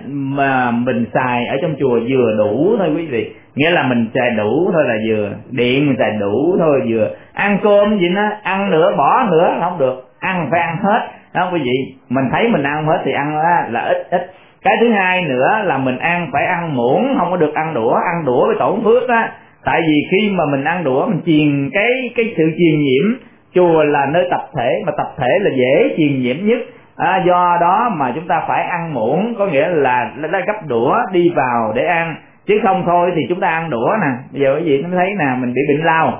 mà mình xài ở trong chùa vừa đủ thôi quý vị. Nghĩa là mình xài đủ thôi là vừa, điện mình xài đủ thôi vừa. Ăn cơm gì nó ăn nữa bỏ nữa không được, ăn phải ăn hết đó quý vị. Mình thấy mình ăn hết thì ăn là ít. Cái thứ hai nữa là mình ăn phải ăn muỗng, không có được ăn đũa với tổn phước á. Tại vì khi mà mình ăn đũa mình truyền cái sự truyền nhiễm. Chùa là nơi tập thể, mà tập thể là dễ truyền nhiễm nhất. Do đó mà chúng ta phải ăn muỗng, có nghĩa là gấp đũa đi vào để ăn, chứ không thôi thì chúng ta ăn đũa nè. Bây giờ quý vị nó thấy nè, mình bị bệnh lao,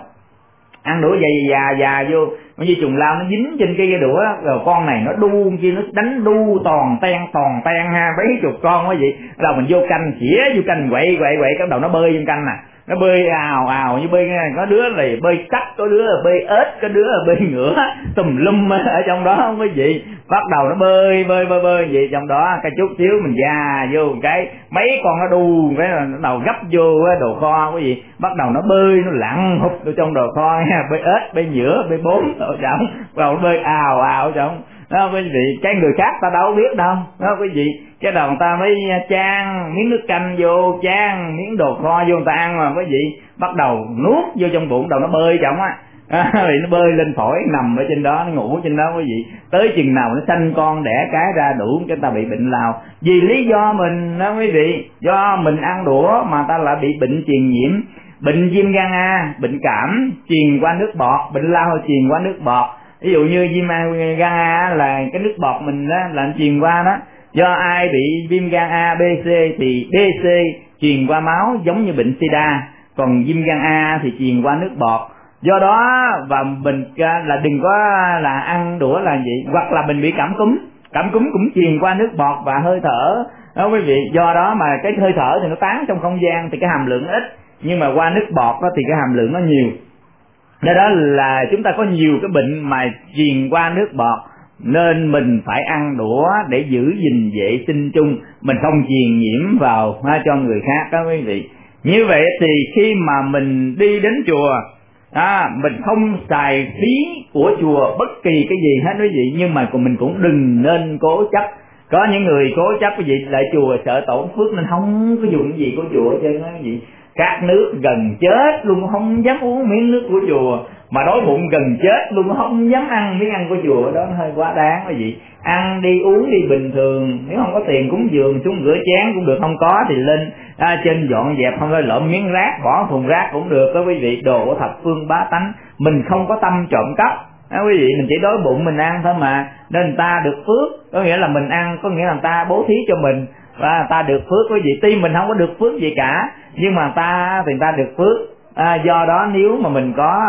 ăn đũa già vô, như trùng lao nó dính trên cái đũa, rồi con này nó đu kia nó đánh đu toàn ten ha, mấy chục con quý vị. Rồi mình vô canh xỉa vô canh quậy cái đầu nó bơi trong canh nè, nó bơi ào như bơi, có đứa là bơi cắt, có đứa là bơi ếch, có đứa là bơi ngựa, tùm lum ở trong đó không quý vị. Bắt đầu nó bơi vậy trong đó, cái chút xíu mình già vô cái mấy con nó đu cái nó đầu gấp vô đồ kho quý vị, bắt đầu nó bơi nó lặn hụt vô trong đồ kho ha, bơi ếch, bơi nhựa, bơi bốn ở trong, bắt đầu nó bơi ào trong đó quý vị. Cái người khác ta đâu biết đâu đó quý vị, cái đầu người ta mới chan miếng nước canh vô, chan miếng đồ kho vô người ta ăn mà quý vị, bắt đầu nuốt vô trong bụng, đầu nó bơi trong á, thì nó bơi lên phổi nằm ở trên đó, nó ngủ trên đó quý vị. Tới chừng nào nó sanh con đẻ cái ra đủ cho ta bị bệnh lao, vì lý do mình đó quý vị, do mình ăn đũa mà ta lại bị bệnh truyền nhiễm. Bệnh viêm gan A, bệnh cảm truyền qua nước bọt, bệnh lao truyền qua nước bọt. Ví dụ như viêm gan A là cái nước bọt mình đó là truyền qua đó. Do ai bị viêm gan A, B, C thì BC truyền qua máu giống như bệnh sida, còn viêm gan A thì truyền qua nước bọt. Do đó và mình là đừng có là ăn đũa là vậy, hoặc là mình bị cảm cúm cũng truyền qua nước bọt và hơi thở đó quý vị. Do đó mà cái hơi thở thì nó tán trong không gian thì cái hàm lượng ít, nhưng mà qua nước bọt đó thì cái hàm lượng nó nhiều. Do đó là chúng ta có nhiều cái bệnh mà truyền qua nước bọt, nên mình phải ăn đũa để giữ gìn vệ sinh chung, mình không truyền nhiễm vào cho người khác đó quý vị. Như vậy thì khi mà mình đi đến chùa mình không xài phí của chùa bất kỳ cái gì hết quý vị, nhưng mà mình cũng đừng nên cố chấp. Có những người cố chấp quý vị lại chùa sợ tổn phước nên không có dùng cái gì của chùa hết trơn đó quý vị. Các nước gần chết luôn không dám uống miếng nước của chùa, mà đói bụng gần chết luôn không dám ăn miếng ăn của chùa, đó hơi quá đáng quý vị. Ăn đi uống đi bình thường, nếu không có tiền cúng dường xuống rửa chén cũng được, không có thì lên trên dọn dẹp, không thôi lộn miếng rác bỏ thùng rác cũng được đó quý vị. Đồ của thập phương bá tánh, mình không có tâm trộm cắp đó quý vị, mình chỉ đói bụng mình ăn thôi mà, nên người ta được phước. Có nghĩa là mình ăn, có nghĩa là người ta bố thí cho mình và người ta được phước quý vị. Tuy mình không có được phước gì cả, nhưng mà ta thì người ta được phước. Do đó nếu mà mình có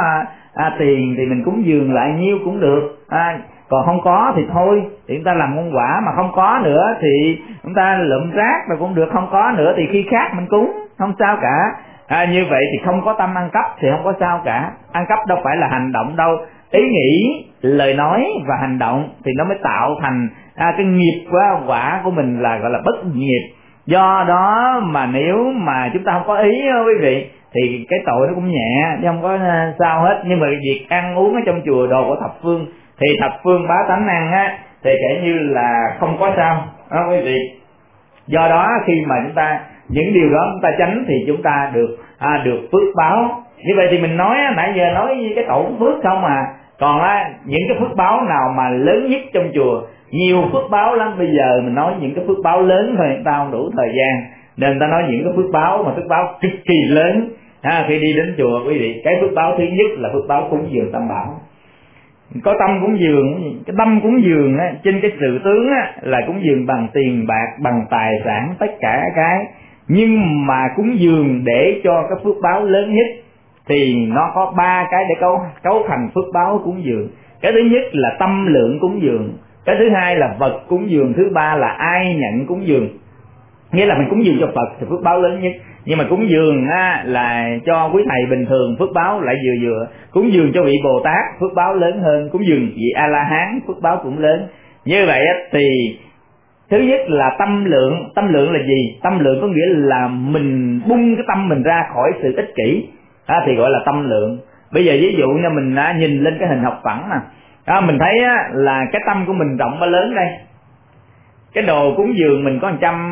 tiền thì mình cúng dường lại nhiêu cũng được, còn không có thì thôi thì chúng ta làm công quả, mà không có nữa thì chúng ta lượm rác rồi cũng được, không có nữa thì khi khác mình cúng, không sao cả. Như vậy thì không có tâm ăn cắp thì không có sao cả. Ăn cắp đâu phải là hành động đâu, ý nghĩ, lời nói và hành động thì nó mới tạo thành cái nghiệp quả của mình là gọi là bất nghiệp. Do đó mà nếu mà chúng ta không có ý quý vị thì cái tội nó cũng nhẹ chứ không có sao hết. Nhưng mà việc ăn uống ở trong chùa đồ của thập phương thì thập phương bá tánh ăn thì kể như là không có sao đó quý vị. Do đó khi mà chúng ta những điều đó chúng ta tránh thì chúng ta được phước báo. Như vậy thì mình nói nãy giờ nói cái tổn phước không Còn á, những cái phước báo nào mà lớn nhất trong chùa, nhiều phước báo lắm. Bây giờ mình nói những cái phước báo lớn thôi, người ta không đủ thời gian, nên người ta nói những cái phước báo mà phước báo cực kỳ lớn. Khi đi đến chùa quý vị, cái phước báo thứ nhất là phước báo cúng dường tam bảo. Có tâm cúng dường, cái tâm cúng dường á, trên cái sự tướng á, là cúng dường bằng tiền bạc, bằng tài sản, tất cả cái. Nhưng mà cúng dường để cho cái phước báo lớn nhất thì nó có 3 cái để cấu thành phước báo cúng dường. Cái thứ nhất là tâm lượng cúng dường, cái thứ hai là vật cúng dường, thứ ba là ai nhận cúng dường. Nghĩa là mình cúng dường cho Phật thì phước báo lớn nhất, nhưng mà cúng dường á, là cho quý thầy bình thường phước báo lại vừa. Cúng dường cho vị Bồ Tát phước báo lớn hơn, cúng dường vị A La Hán phước báo cũng lớn. Như vậy á, thì thứ nhất là tâm lượng. Tâm lượng là gì? Tâm lượng có nghĩa là mình bung cái tâm mình ra khỏi sự ích kỷ, thì gọi là tâm lượng. Bây giờ ví dụ như mình nhìn lên cái hình học phẳng nè, mình thấy là cái tâm của mình rộng bao lớn đây. Cái đồ cúng dường mình có 100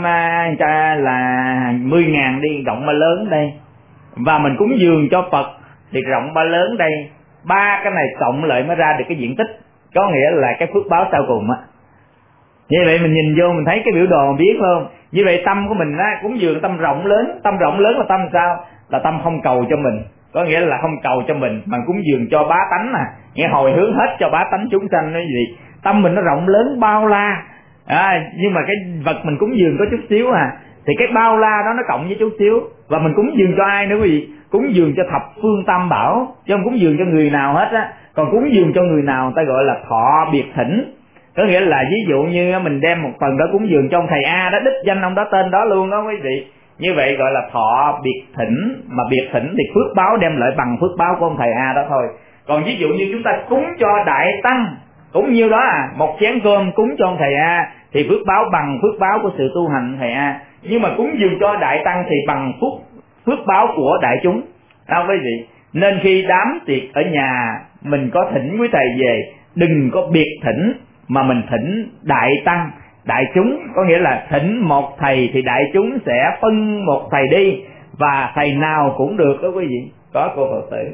là 10.000 đi, rộng bao lớn đây. Và mình cúng dường cho Phật thì rộng bao lớn đây. 3 cái này cộng lại mới ra được cái diện tích, có nghĩa là cái phước báo sau cùng á. Như vậy mình nhìn vô mình thấy cái biểu đồ, mình biết không? Như vậy tâm của mình cúng dường tâm rộng lớn. Tâm rộng lớn là tâm sao? Là tâm không cầu cho mình, có nghĩa là không cầu cho mình mà cúng dường cho bá tánh nghĩa hồi hướng hết cho bá tánh chúng sanh. Cái gì tâm mình nó rộng lớn bao la, nhưng mà cái vật mình cúng dường có chút xíu thì cái bao la đó nó cộng với chút xíu. Và mình cúng dường cho ai nữa quý vị? Cúng dường cho thập phương tam bảo, chứ không cúng dường cho người nào hết á. Còn cúng dường cho người nào ta gọi là thọ biệt thỉnh, có nghĩa là ví dụ như mình đem một phần đó cúng dường cho ông thầy A đó, đích danh ông đó tên đó luôn đó quý vị. Như vậy gọi là thọ biệt thỉnh, mà biệt thỉnh thì phước báo đem lại bằng phước báo của ông thầy A đó thôi. Còn ví dụ như chúng ta cúng cho đại tăng cũng nhiêu đó một chén cơm cúng cho ông thầy A thì phước báo bằng phước báo của sự tu hành thầy A. Nhưng mà cúng dường cho đại tăng thì bằng phước báo của đại chúng đó quý vị. Nên khi đám tiệc ở nhà mình có thỉnh quý thầy về, đừng có biệt thỉnh mà mình thỉnh đại tăng đại chúng, có nghĩa là thỉnh một thầy thì đại chúng sẽ phân một thầy đi, và thầy nào cũng được đó quý vị. Có cô Phật tử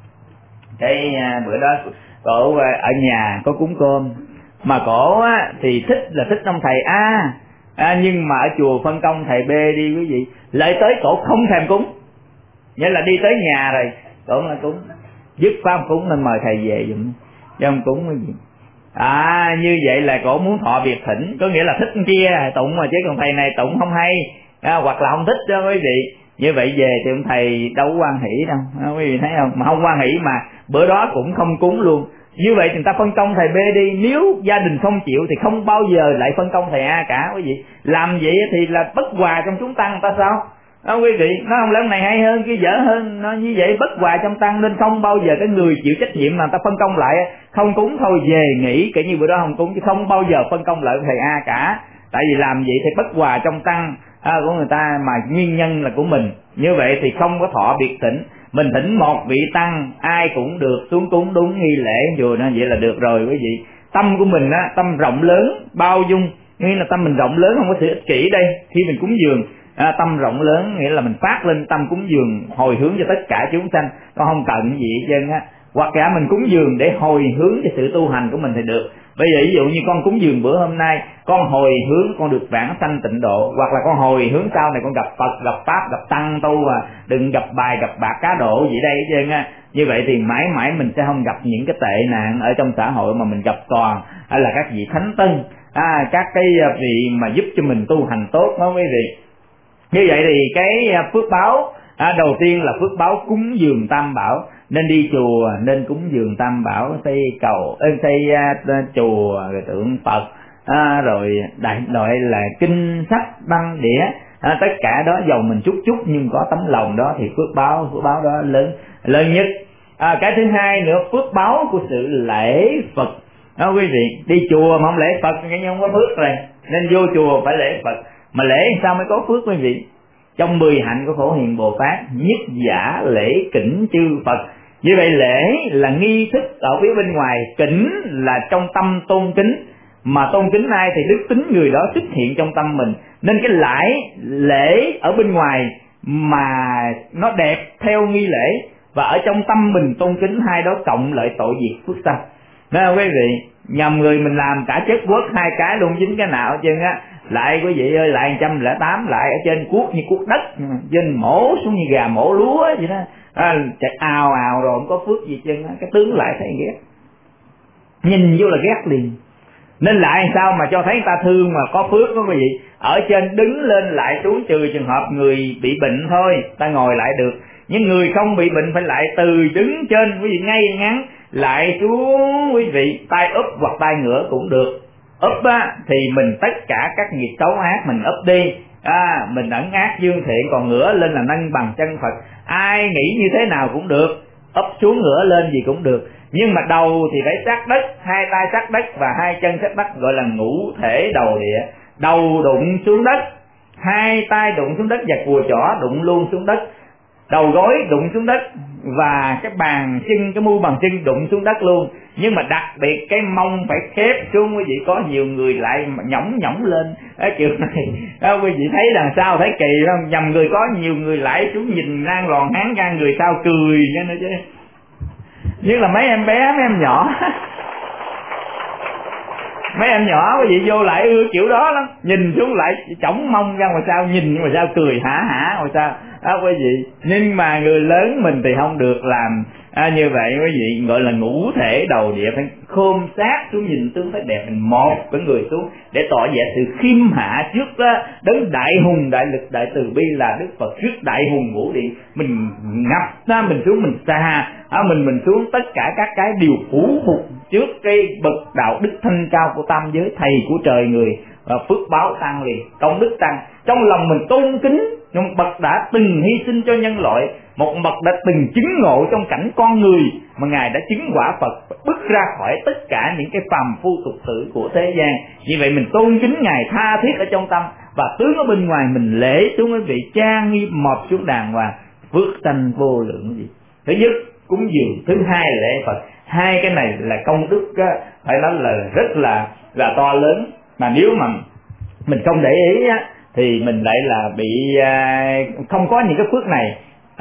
cái bữa đó cổ ở nhà có cúng cơm, mà cổ thì thích ông thầy A, nhưng mà ở chùa phân công thầy B đi quý vị. Lại tới cổ không thèm cúng, nghĩa là đi tới nhà rồi cổ là cúng, dứt pháp cúng nên mời thầy về dùm chứ không cúng cái gì. Như vậy là cổ muốn thọ biệt thỉnh, có nghĩa là thích kia tụng mà, chứ còn thầy này tụng không hay, hoặc là không thích đó quý vị. Như vậy về thì ông thầy đâu có hoan hỷ đâu, quý vị thấy không? Mà không hoan hỷ mà bữa đó cũng không cúng luôn. Như vậy thì người ta phân công thầy B đi, nếu gia đình không chịu thì không bao giờ lại phân công thầy A cả quý vị. Làm vậy thì là bất hòa trong chúng tăng, ta sao đó quý vị. Nó không lẽ này hay hơn kia dở hơn, nó như vậy bất hòa trong tăng. Nên không bao giờ cái người chịu trách nhiệm mà người ta phân công lại không cúng thôi về nghỉ, kể như bữa đó không cúng, chứ không bao giờ phân công lại thầy A cả. Tại vì làm vậy thì bất hòa trong tăng của người ta, mà nguyên nhân là của mình. Như vậy thì không có thọ biệt thỉnh. Mình thỉnh một vị tăng ai cũng được xuống cúng đúng nghi lễ vừa nó vậy là được rồi quý vị. Tâm của mình tâm rộng lớn bao dung, nghĩa là tâm mình rộng lớn, không có sự ích kỷ đây. Khi mình cúng dường tâm rộng lớn nghĩa là mình phát lên tâm cúng dường hồi hướng cho tất cả chúng sanh, con không cần cái gì hết trơn hoặc cả mình cúng dường để hồi hướng cho sự tu hành của mình thì được. Bây giờ ví dụ như con cúng dường bữa hôm nay, con hồi hướng con được vãng sanh tịnh độ, hoặc là con hồi hướng sau này con gặp Phật, gặp Pháp, gặp Tăng tu đừng gặp bài, gặp bạc, cá độ gì đây hết trơn Như vậy thì mãi mãi mình sẽ không gặp những cái tệ nạn ở trong xã hội, mà mình gặp toàn là các vị thánh tân, các cái vị mà giúp cho mình tu hành tốt đó quý vị. Như vậy thì cái phước báo đầu tiên là phước báo cúng dường tam bảo. Nên đi chùa nên cúng dường tam bảo, xây chùa rồi tượng Phật, rồi đại loại là kinh sách băng đĩa, tất cả đó dầu mình chút nhưng có tấm lòng đó thì phước báo đó lớn nhất. Cái thứ hai nữa, phước báo của sự lễ Phật đó quý vị. Đi chùa mà không lễ Phật cái không có phước rồi, nên vô chùa phải lễ Phật. Mà lễ sao mới có phước quý vị? Trong 10 hạnh của Phổ Hiền Bồ Tát, nhất giả lễ kính chư Phật. Như vậy lễ là nghi thức ở phía bên ngoài, kính là trong tâm tôn kính, mà tôn kính ai thì đức tính người đó xuất hiện trong tâm mình. Nên cái lễ ở bên ngoài mà nó đẹp theo nghi lễ, và ở trong tâm mình tôn kính, hai đó cộng lại tội diệt phước sanh. Nên quý vị, nhầm người mình làm cả chất quất hai cái luôn, dính cái nào chứ á, lại quý vị ơi, lại 108 lại ở trên cuốc như cuốc đất, trên mổ xuống như gà mổ lúa vậy đó, chạy ào ào rồi không có phước gì chân, cái tướng lại thấy ghét, nhìn vô là ghét liền. Nên lại sao mà cho thấy người ta thương mà có phước đó quý vị. Ở trên đứng lên lại xuống, trừ trường hợp người bị bệnh thôi ta ngồi lại được, nhưng người không bị bệnh phải lại từ đứng trên quý vị ngay ngắn lại xuống quý vị, tay úp hoặc tay ngửa cũng được. Úp á thì mình tất cả các nghiệp xấu ác mình úp đi, mình ẩn ác dương thiện, còn ngửa lên là nâng bằng chân Phật. Ai nghĩ như thế nào cũng được, úp xuống ngửa lên gì cũng được, nhưng mà đầu thì phải sát đất, hai tay sát đất và hai chân sát đất, gọi là ngũ thể đầu địa. Đầu đụng xuống đất, hai tay đụng xuống đất và cùi chỏ đụng luôn xuống đất, đầu gối đụng xuống đất và cái bàn chân, cái mu bàn chân đụng xuống đất luôn. Nhưng mà đặc biệt cái mông phải khép xuống quý vị. Có nhiều người lại nhõng nhõng lên kiểu này, quý vị thấy đằng sau thấy kỳ không? Nhầm người, có nhiều người lại xuống nhìn ngang lòn hán ngang người sau cười nữa chứ, nhất là mấy em bé, mấy em nhỏ mấy em nhỏ quý vị vô lại ưa kiểu đó lắm, nhìn xuống lại chổng mông ra ngoài sau, nhìn ngoài sau cười hả ngoài sau quý vị. Nhưng mà người lớn mình thì không được làm như vậy quý vị, gọi là ngũ thể đầu địa, phải khom sát xuống, nhìn tướng phải đẹp, mình một cái người xuống để tỏ vẻ sự khiêm hạ trước đấng đại hùng đại lực đại từ bi là Đức Phật, trước đại hùng ngũ điện. Mình ngập ra, mình xuống, mình xa mình xuống, tất cả các cái đều phủ phục trước cái bậc đạo đức thanh cao của tam giới, thầy của trời người, và phước báo tăng liền, công đức tăng. Trong lòng mình tôn kính một bậc đã từng hy sinh cho nhân loại, một bậc đã từng chứng ngộ trong cảnh con người mà ngài đã chứng quả Phật, bước ra khỏi tất cả những cái phàm phu tục tử của thế gian. Như vậy mình tôn kính ngài tha thiết ở trong tâm, và tướng ở bên ngoài mình lễ xuống quý vị, trang nghiêm mọp xuống đàng hoàng, phước sanh vô lượng gì. Thứ nhất cúng dường, thứ hai là lễ Phật. Hai cái này là công đức phải nói là rất là to lớn, mà nếu mà mình không để ý thì mình lại là bị không có những cái phước này.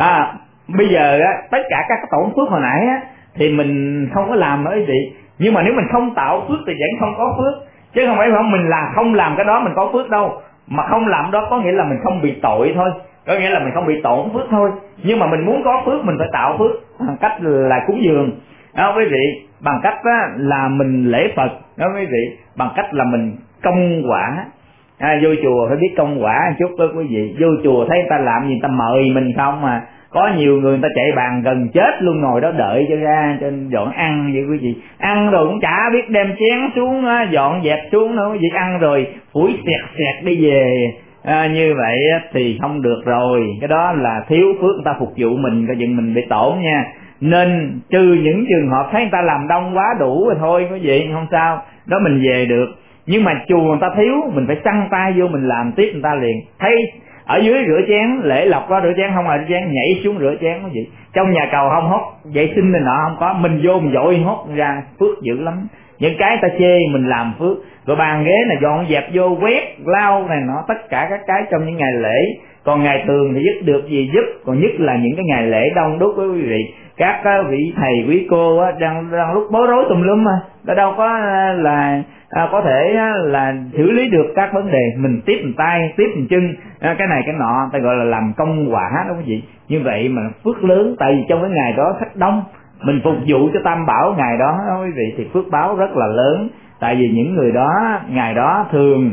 Bây giờ tất cả các tổn phước hồi nãy thì mình không có làm nữa quý vị, nhưng mà nếu mình không tạo phước thì vẫn không có phước, chứ không phải mình là không làm cái đó mình có phước đâu. Mà không làm đó có nghĩa là mình không bị tội thôi, có nghĩa là mình không bị tổn phước thôi. Nhưng mà mình muốn có phước mình phải tạo phước, cách là cúng dường đó quý vị, bằng cách là mình lễ Phật đó quý vị, bằng cách là mình công quả. Vô chùa phải biết công quả một chút đó quý vị. Vô chùa thấy người ta làm gì, người ta mời mình không mà. Có nhiều người ta chạy bàn gần chết luôn, ngồi đó đợi cho ra cho dọn ăn vậy quý vị. Ăn rồi cũng chả biết đem chén xuống dọn dẹp xuống nữa quý vị, ăn rồi phủi xẹt đi về. Như vậy thì không được rồi, cái đó là thiếu phước, người ta phục vụ mình, coi chừng mình bị tổn nha. Nên trừ những trường hợp thấy người ta làm đông quá đủ rồi thôi quý vị, không sao, đó mình về được. Nhưng mà chùa người ta thiếu, mình phải xăng tay vô mình làm tiếp người ta liền. Thấy ở dưới rửa chén, lễ lọc có rửa chén không, rửa chén nhảy xuống rửa chén quý vị. Trong nhà cầu không hốt vệ sinh này nọ không có, mình vô mình dội hốt ra, phước dữ lắm. Những cái ta chê mình làm phước. Rồi bàn ghế này dọn dẹp vô, quét lau này nọ, tất cả các cái trong những ngày lễ. Còn ngày thường thì giúp được gì giúp, còn nhất là những cái ngày lễ đông đúc với quý vị. Các vị thầy quý cô đang lúc bối rối tùm lum mà đâu có là có thể là xử lý được các vấn đề. Mình tiếp một tay, tiếp một chân, cái này cái nọ, ta gọi là làm công quả đó quý vị. Như vậy mà phước lớn, tại vì trong cái ngày đó khách đông, mình phục vụ cho Tam Bảo ngày đó quý vị, thì phước báo rất là lớn. Tại vì những người đó ngày đó thường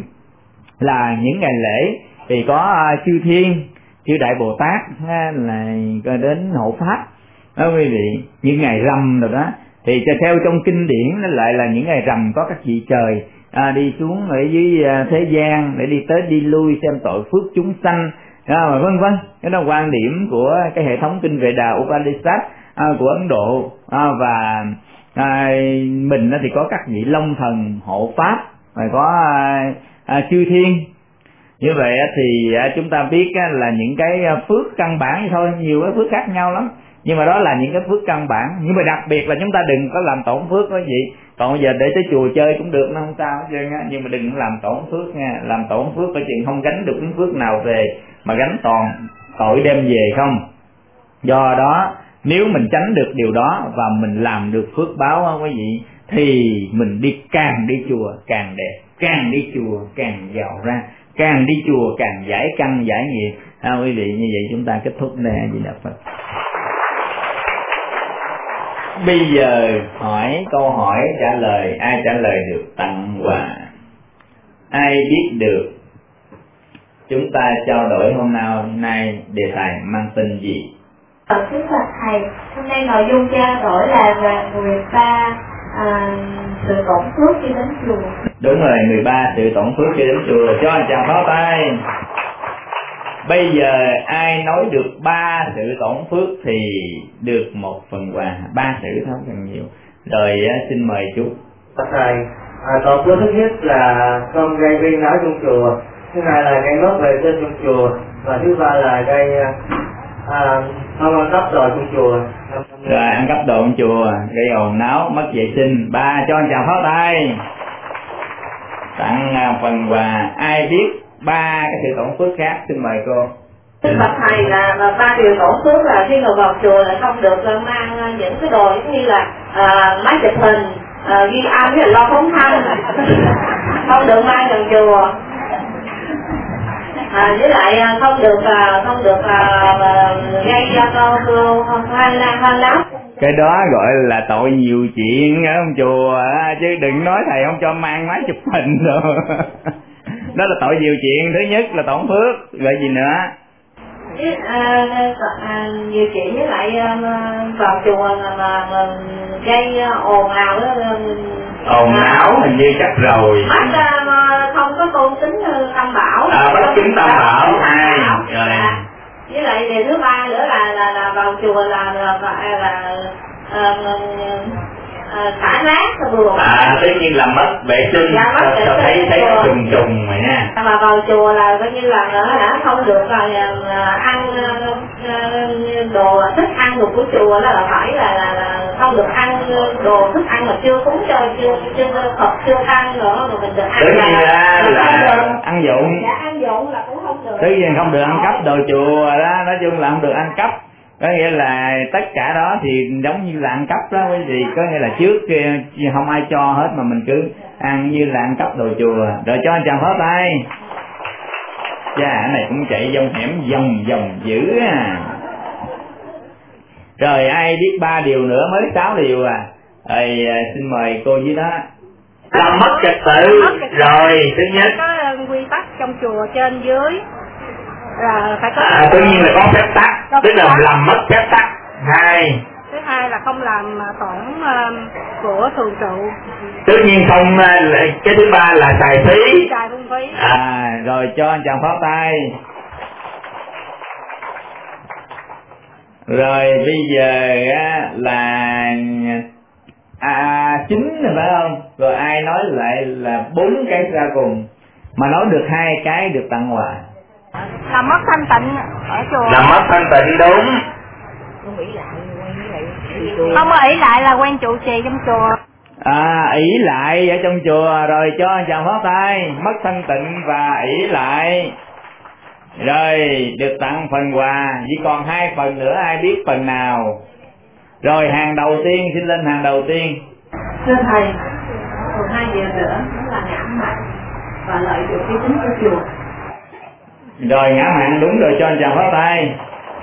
là những ngày lễ thì có chư thiên, chư đại Bồ Tát là đến hộ pháp đó quý vị. Những ngày rằm rồi đó thì theo trong kinh điển nó lại là những ngày rằm có các vị trời đi xuống ở dưới thế gian để đi tới đi lui xem tội phước chúng sanh, vân vân. Cái đó quan điểm của cái hệ thống kinh Vệ Đà Upanishad của Ấn Độ. Và mình thì có các vị long thần hộ pháp, rồi có chư thiên. Như vậy thì chúng ta biết là những cái phước căn bản thôi, nhiều cái phước khác nhau lắm, nhưng mà đó là những cái phước căn bản. Nhưng mà đặc biệt là chúng ta đừng có làm tổn phước đó vậy. Còn bây giờ để tới chùa chơi cũng được, nó không sao hết trơn á, nhưng mà đừng làm tổn phước nha. Làm tổn phước coi chừng không gánh được cái phước nào về, mà gánh toàn tội đem về không. Do đó Nếu mình tránh được điều đó và mình làm được phước báo á quý vị, thì mình càng đi chùa càng đẹp, càng đi chùa càng giàu ra, càng đi chùa càng giải căn giải nghiệp. Quý vị, như vậy chúng ta kết thúc đây. A Di Đà Phật. Bây giờ hỏi câu hỏi trả lời, ai trả lời được tặng quà. Ai biết được chúng ta trao đổi hôm nay đề tài mang tên gì? Kính bạch thầy, hôm nay nội dung trao đổi là về 13 sự tổn phước khi đến chùa. Đúng rồi, 13 sự tổn phước khi đến chùa. Cho anh chàng pháo tay. Bây giờ ai nói được 3 sự tổn phước thì được một phần quà. 3 sự thôi, không cần nhiều. Rồi xin mời chú. Thầy, tổn phước thứ nhất là không gây viên náo trong chùa, thứ hai là gây mất vệ sinh trong chùa, và thứ ba là gây không ăn cắp đồ trong chùa. Rồi ăn cắp đồ trong chùa, gây ồn náo, mất vệ sinh. 3, cho anh chào pháo tay. Tặng phần quà. Ai biết 3 cái sự tổn phước khác, xin mời cô. Xin bạch thầy là 3 điều tổn phước là khi mà vào chùa là không được mang những cái đồ giống như là máy chụp hình, ghi âm với lo phóng thanh, không được mang vào chùa. Với lại không được gây ra hoang náo. Cái đó gọi là tội nhiều chuyện ở trong chùa, chứ đừng nói thầy không cho mang máy chụp hình rồi. Đó là tội nhiều chuyện. Thứ nhất là tổn phước, rồi gì nữa? Nhiều chuyện, với lại vào chùa mà gây ồn ào đó. Ồn ào hình như chắc rồi. Mắt không có tôn kính Tam Bảo. Bất kính Tam Bảo. Hai. Rồi. Với lại điều thứ 3 nữa là vào chùa là xả rác bừa. Tất nhiên là mất vệ sinh. Thấy nó trùng mà nha. Mà vào chùa là coi như là không được ăn đồ thức ăn của chùa, là phải là không được ăn đồ thức ăn mà chưa cúng cho chưa Phật chưa ăn nữa mà mình được ăn. Tất nhiên là ăn dụng. Dạ, ăn dụng là cũng không được. Tất nhiên không được ăn cắp đồ chùa đó, nói chung là không được ăn cắp. Có nghĩa là tất cả đó thì giống như là ăn cắp đó quý vị. Có nghĩa là trước kia không ai cho hết mà mình cứ ăn như là ăn cắp đồ chùa. Rồi cho anh chàng pháo tay. Chà, này cũng chạy trong hẻm vòng dữ à. Rồi ai biết 3 điều nữa, mới 6 điều à. Rồi xin mời cô dưới đó. Làm mất trật tự. Rồi thứ nhất có quy tắc trong chùa trên dưới là phải có tất nhiên là có phép tắc, tức là làm mất phép tắc. 2. Thứ hai là không làm tổn của thường trụ. Tất nhiên không. Cái thứ 3 là xài phí. Xài phung phí. Rồi cho anh chàng pháo tay. Rồi bây giờ là 9 rồi phải không? Rồi ai nói lại là 4 cái ra cùng, mà nói được 2 cái được tặng quà. Làm mất thanh tịnh ở chùa. Làm mất thanh tịnh, đúng. Không có ỷ lại là quen trụ trì trong chùa. Ỷ lại ở trong chùa. Rồi cho anh chàng pháo tay. Mất thanh tịnh và ỷ lại. Rồi được tặng phần quà. Chỉ còn 2 phần nữa, ai biết phần nào? Rồi hàng đầu tiên, xin lên hàng đầu tiên. Thưa thầy, còn 2 điều nữa đó là ngã mạn và lợi dụng uy tín của chùa. Rồi ngã mạn đúng rồi, cho anh chàng pháo tay.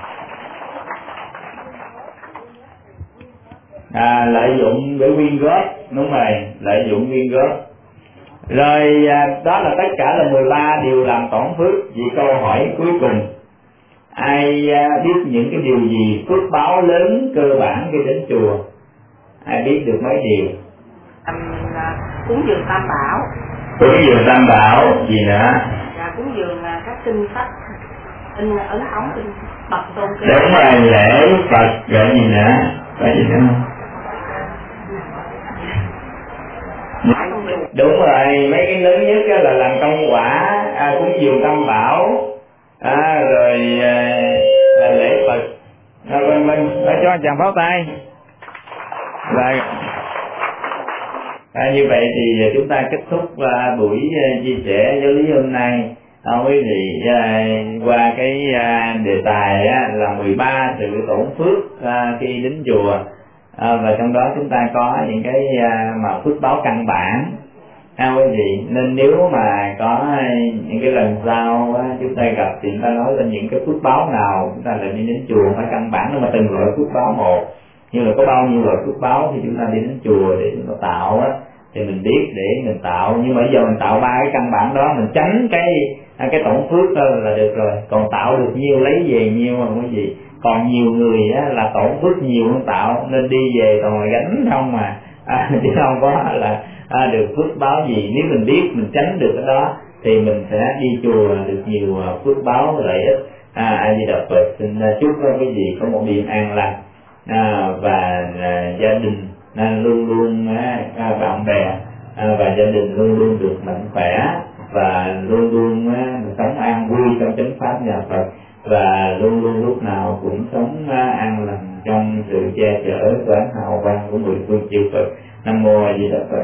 Lợi dụng để quyên góp, đúng rồi, lợi dụng quyên góp. Rồi đó là tất cả là 13 điều làm tổn phước. Vì câu hỏi cuối cùng, ai biết những cái điều gì phước báo lớn cơ bản khi đến chùa? Ai biết được mấy điều? Cúng dường Tam Bảo. Cúng dường Tam Bảo, gì nữa? Cúng dường các kinh sách, ấn ống kinh Phật tôn. Đúng rồi, lễ Phật, rồi gì nữa? Có gì nữa không? Đúng rồi, mấy cái lớn nhất là làm công quả, cúng dường Tam Bảo, rồi lễ Phật, vân vân. Cho chàng pháo tay. Như vậy thì chúng ta kết thúc buổi chia sẻ giáo lý hôm nay. Quý vị qua cái đề tài là 13 sự tổn phước khi đến chùa, và trong đó chúng ta có những cái mà phước báo căn bản. Quý vị nên nếu mà có những cái lần sau chúng ta gặp thì chúng ta nói lên những cái phước báo nào chúng ta lại đi đến chùa, phải căn bản nhưng mà từng loại phước báo một, như là có bao nhiêu loại phước báo thì chúng ta đi đến chùa để chúng ta tạo thì mình biết để mình tạo. Nhưng mà bây giờ mình tạo 3 cái căn bản đó, mình tránh cái tổn phước đó là được rồi. Còn tạo được nhiêu lấy về nhiêu mà quý vị. Còn nhiều người là tổn phước nhiều hơn tạo, nên đi về toàn là gánh không mà chứ không có là được phước báo gì. Nếu mình biết mình tránh được cái đó thì mình sẽ đi chùa được nhiều phước báo lợi ích. A Di Đà Phật. Xin chúc quý vị có một đêm an lành, và gia đình luôn luôn bạn bè và gia đình luôn luôn được mạnh khỏe, và luôn luôn sống an vui trong chánh pháp nhà Phật, và luôn luôn lúc nào cũng sống an lành trong sự che chở của ánh hào quang của mười phương chư Phật. Nam mô A Di Đà Phật.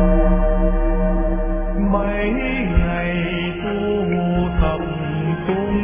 Mấy ngày tu thầm cung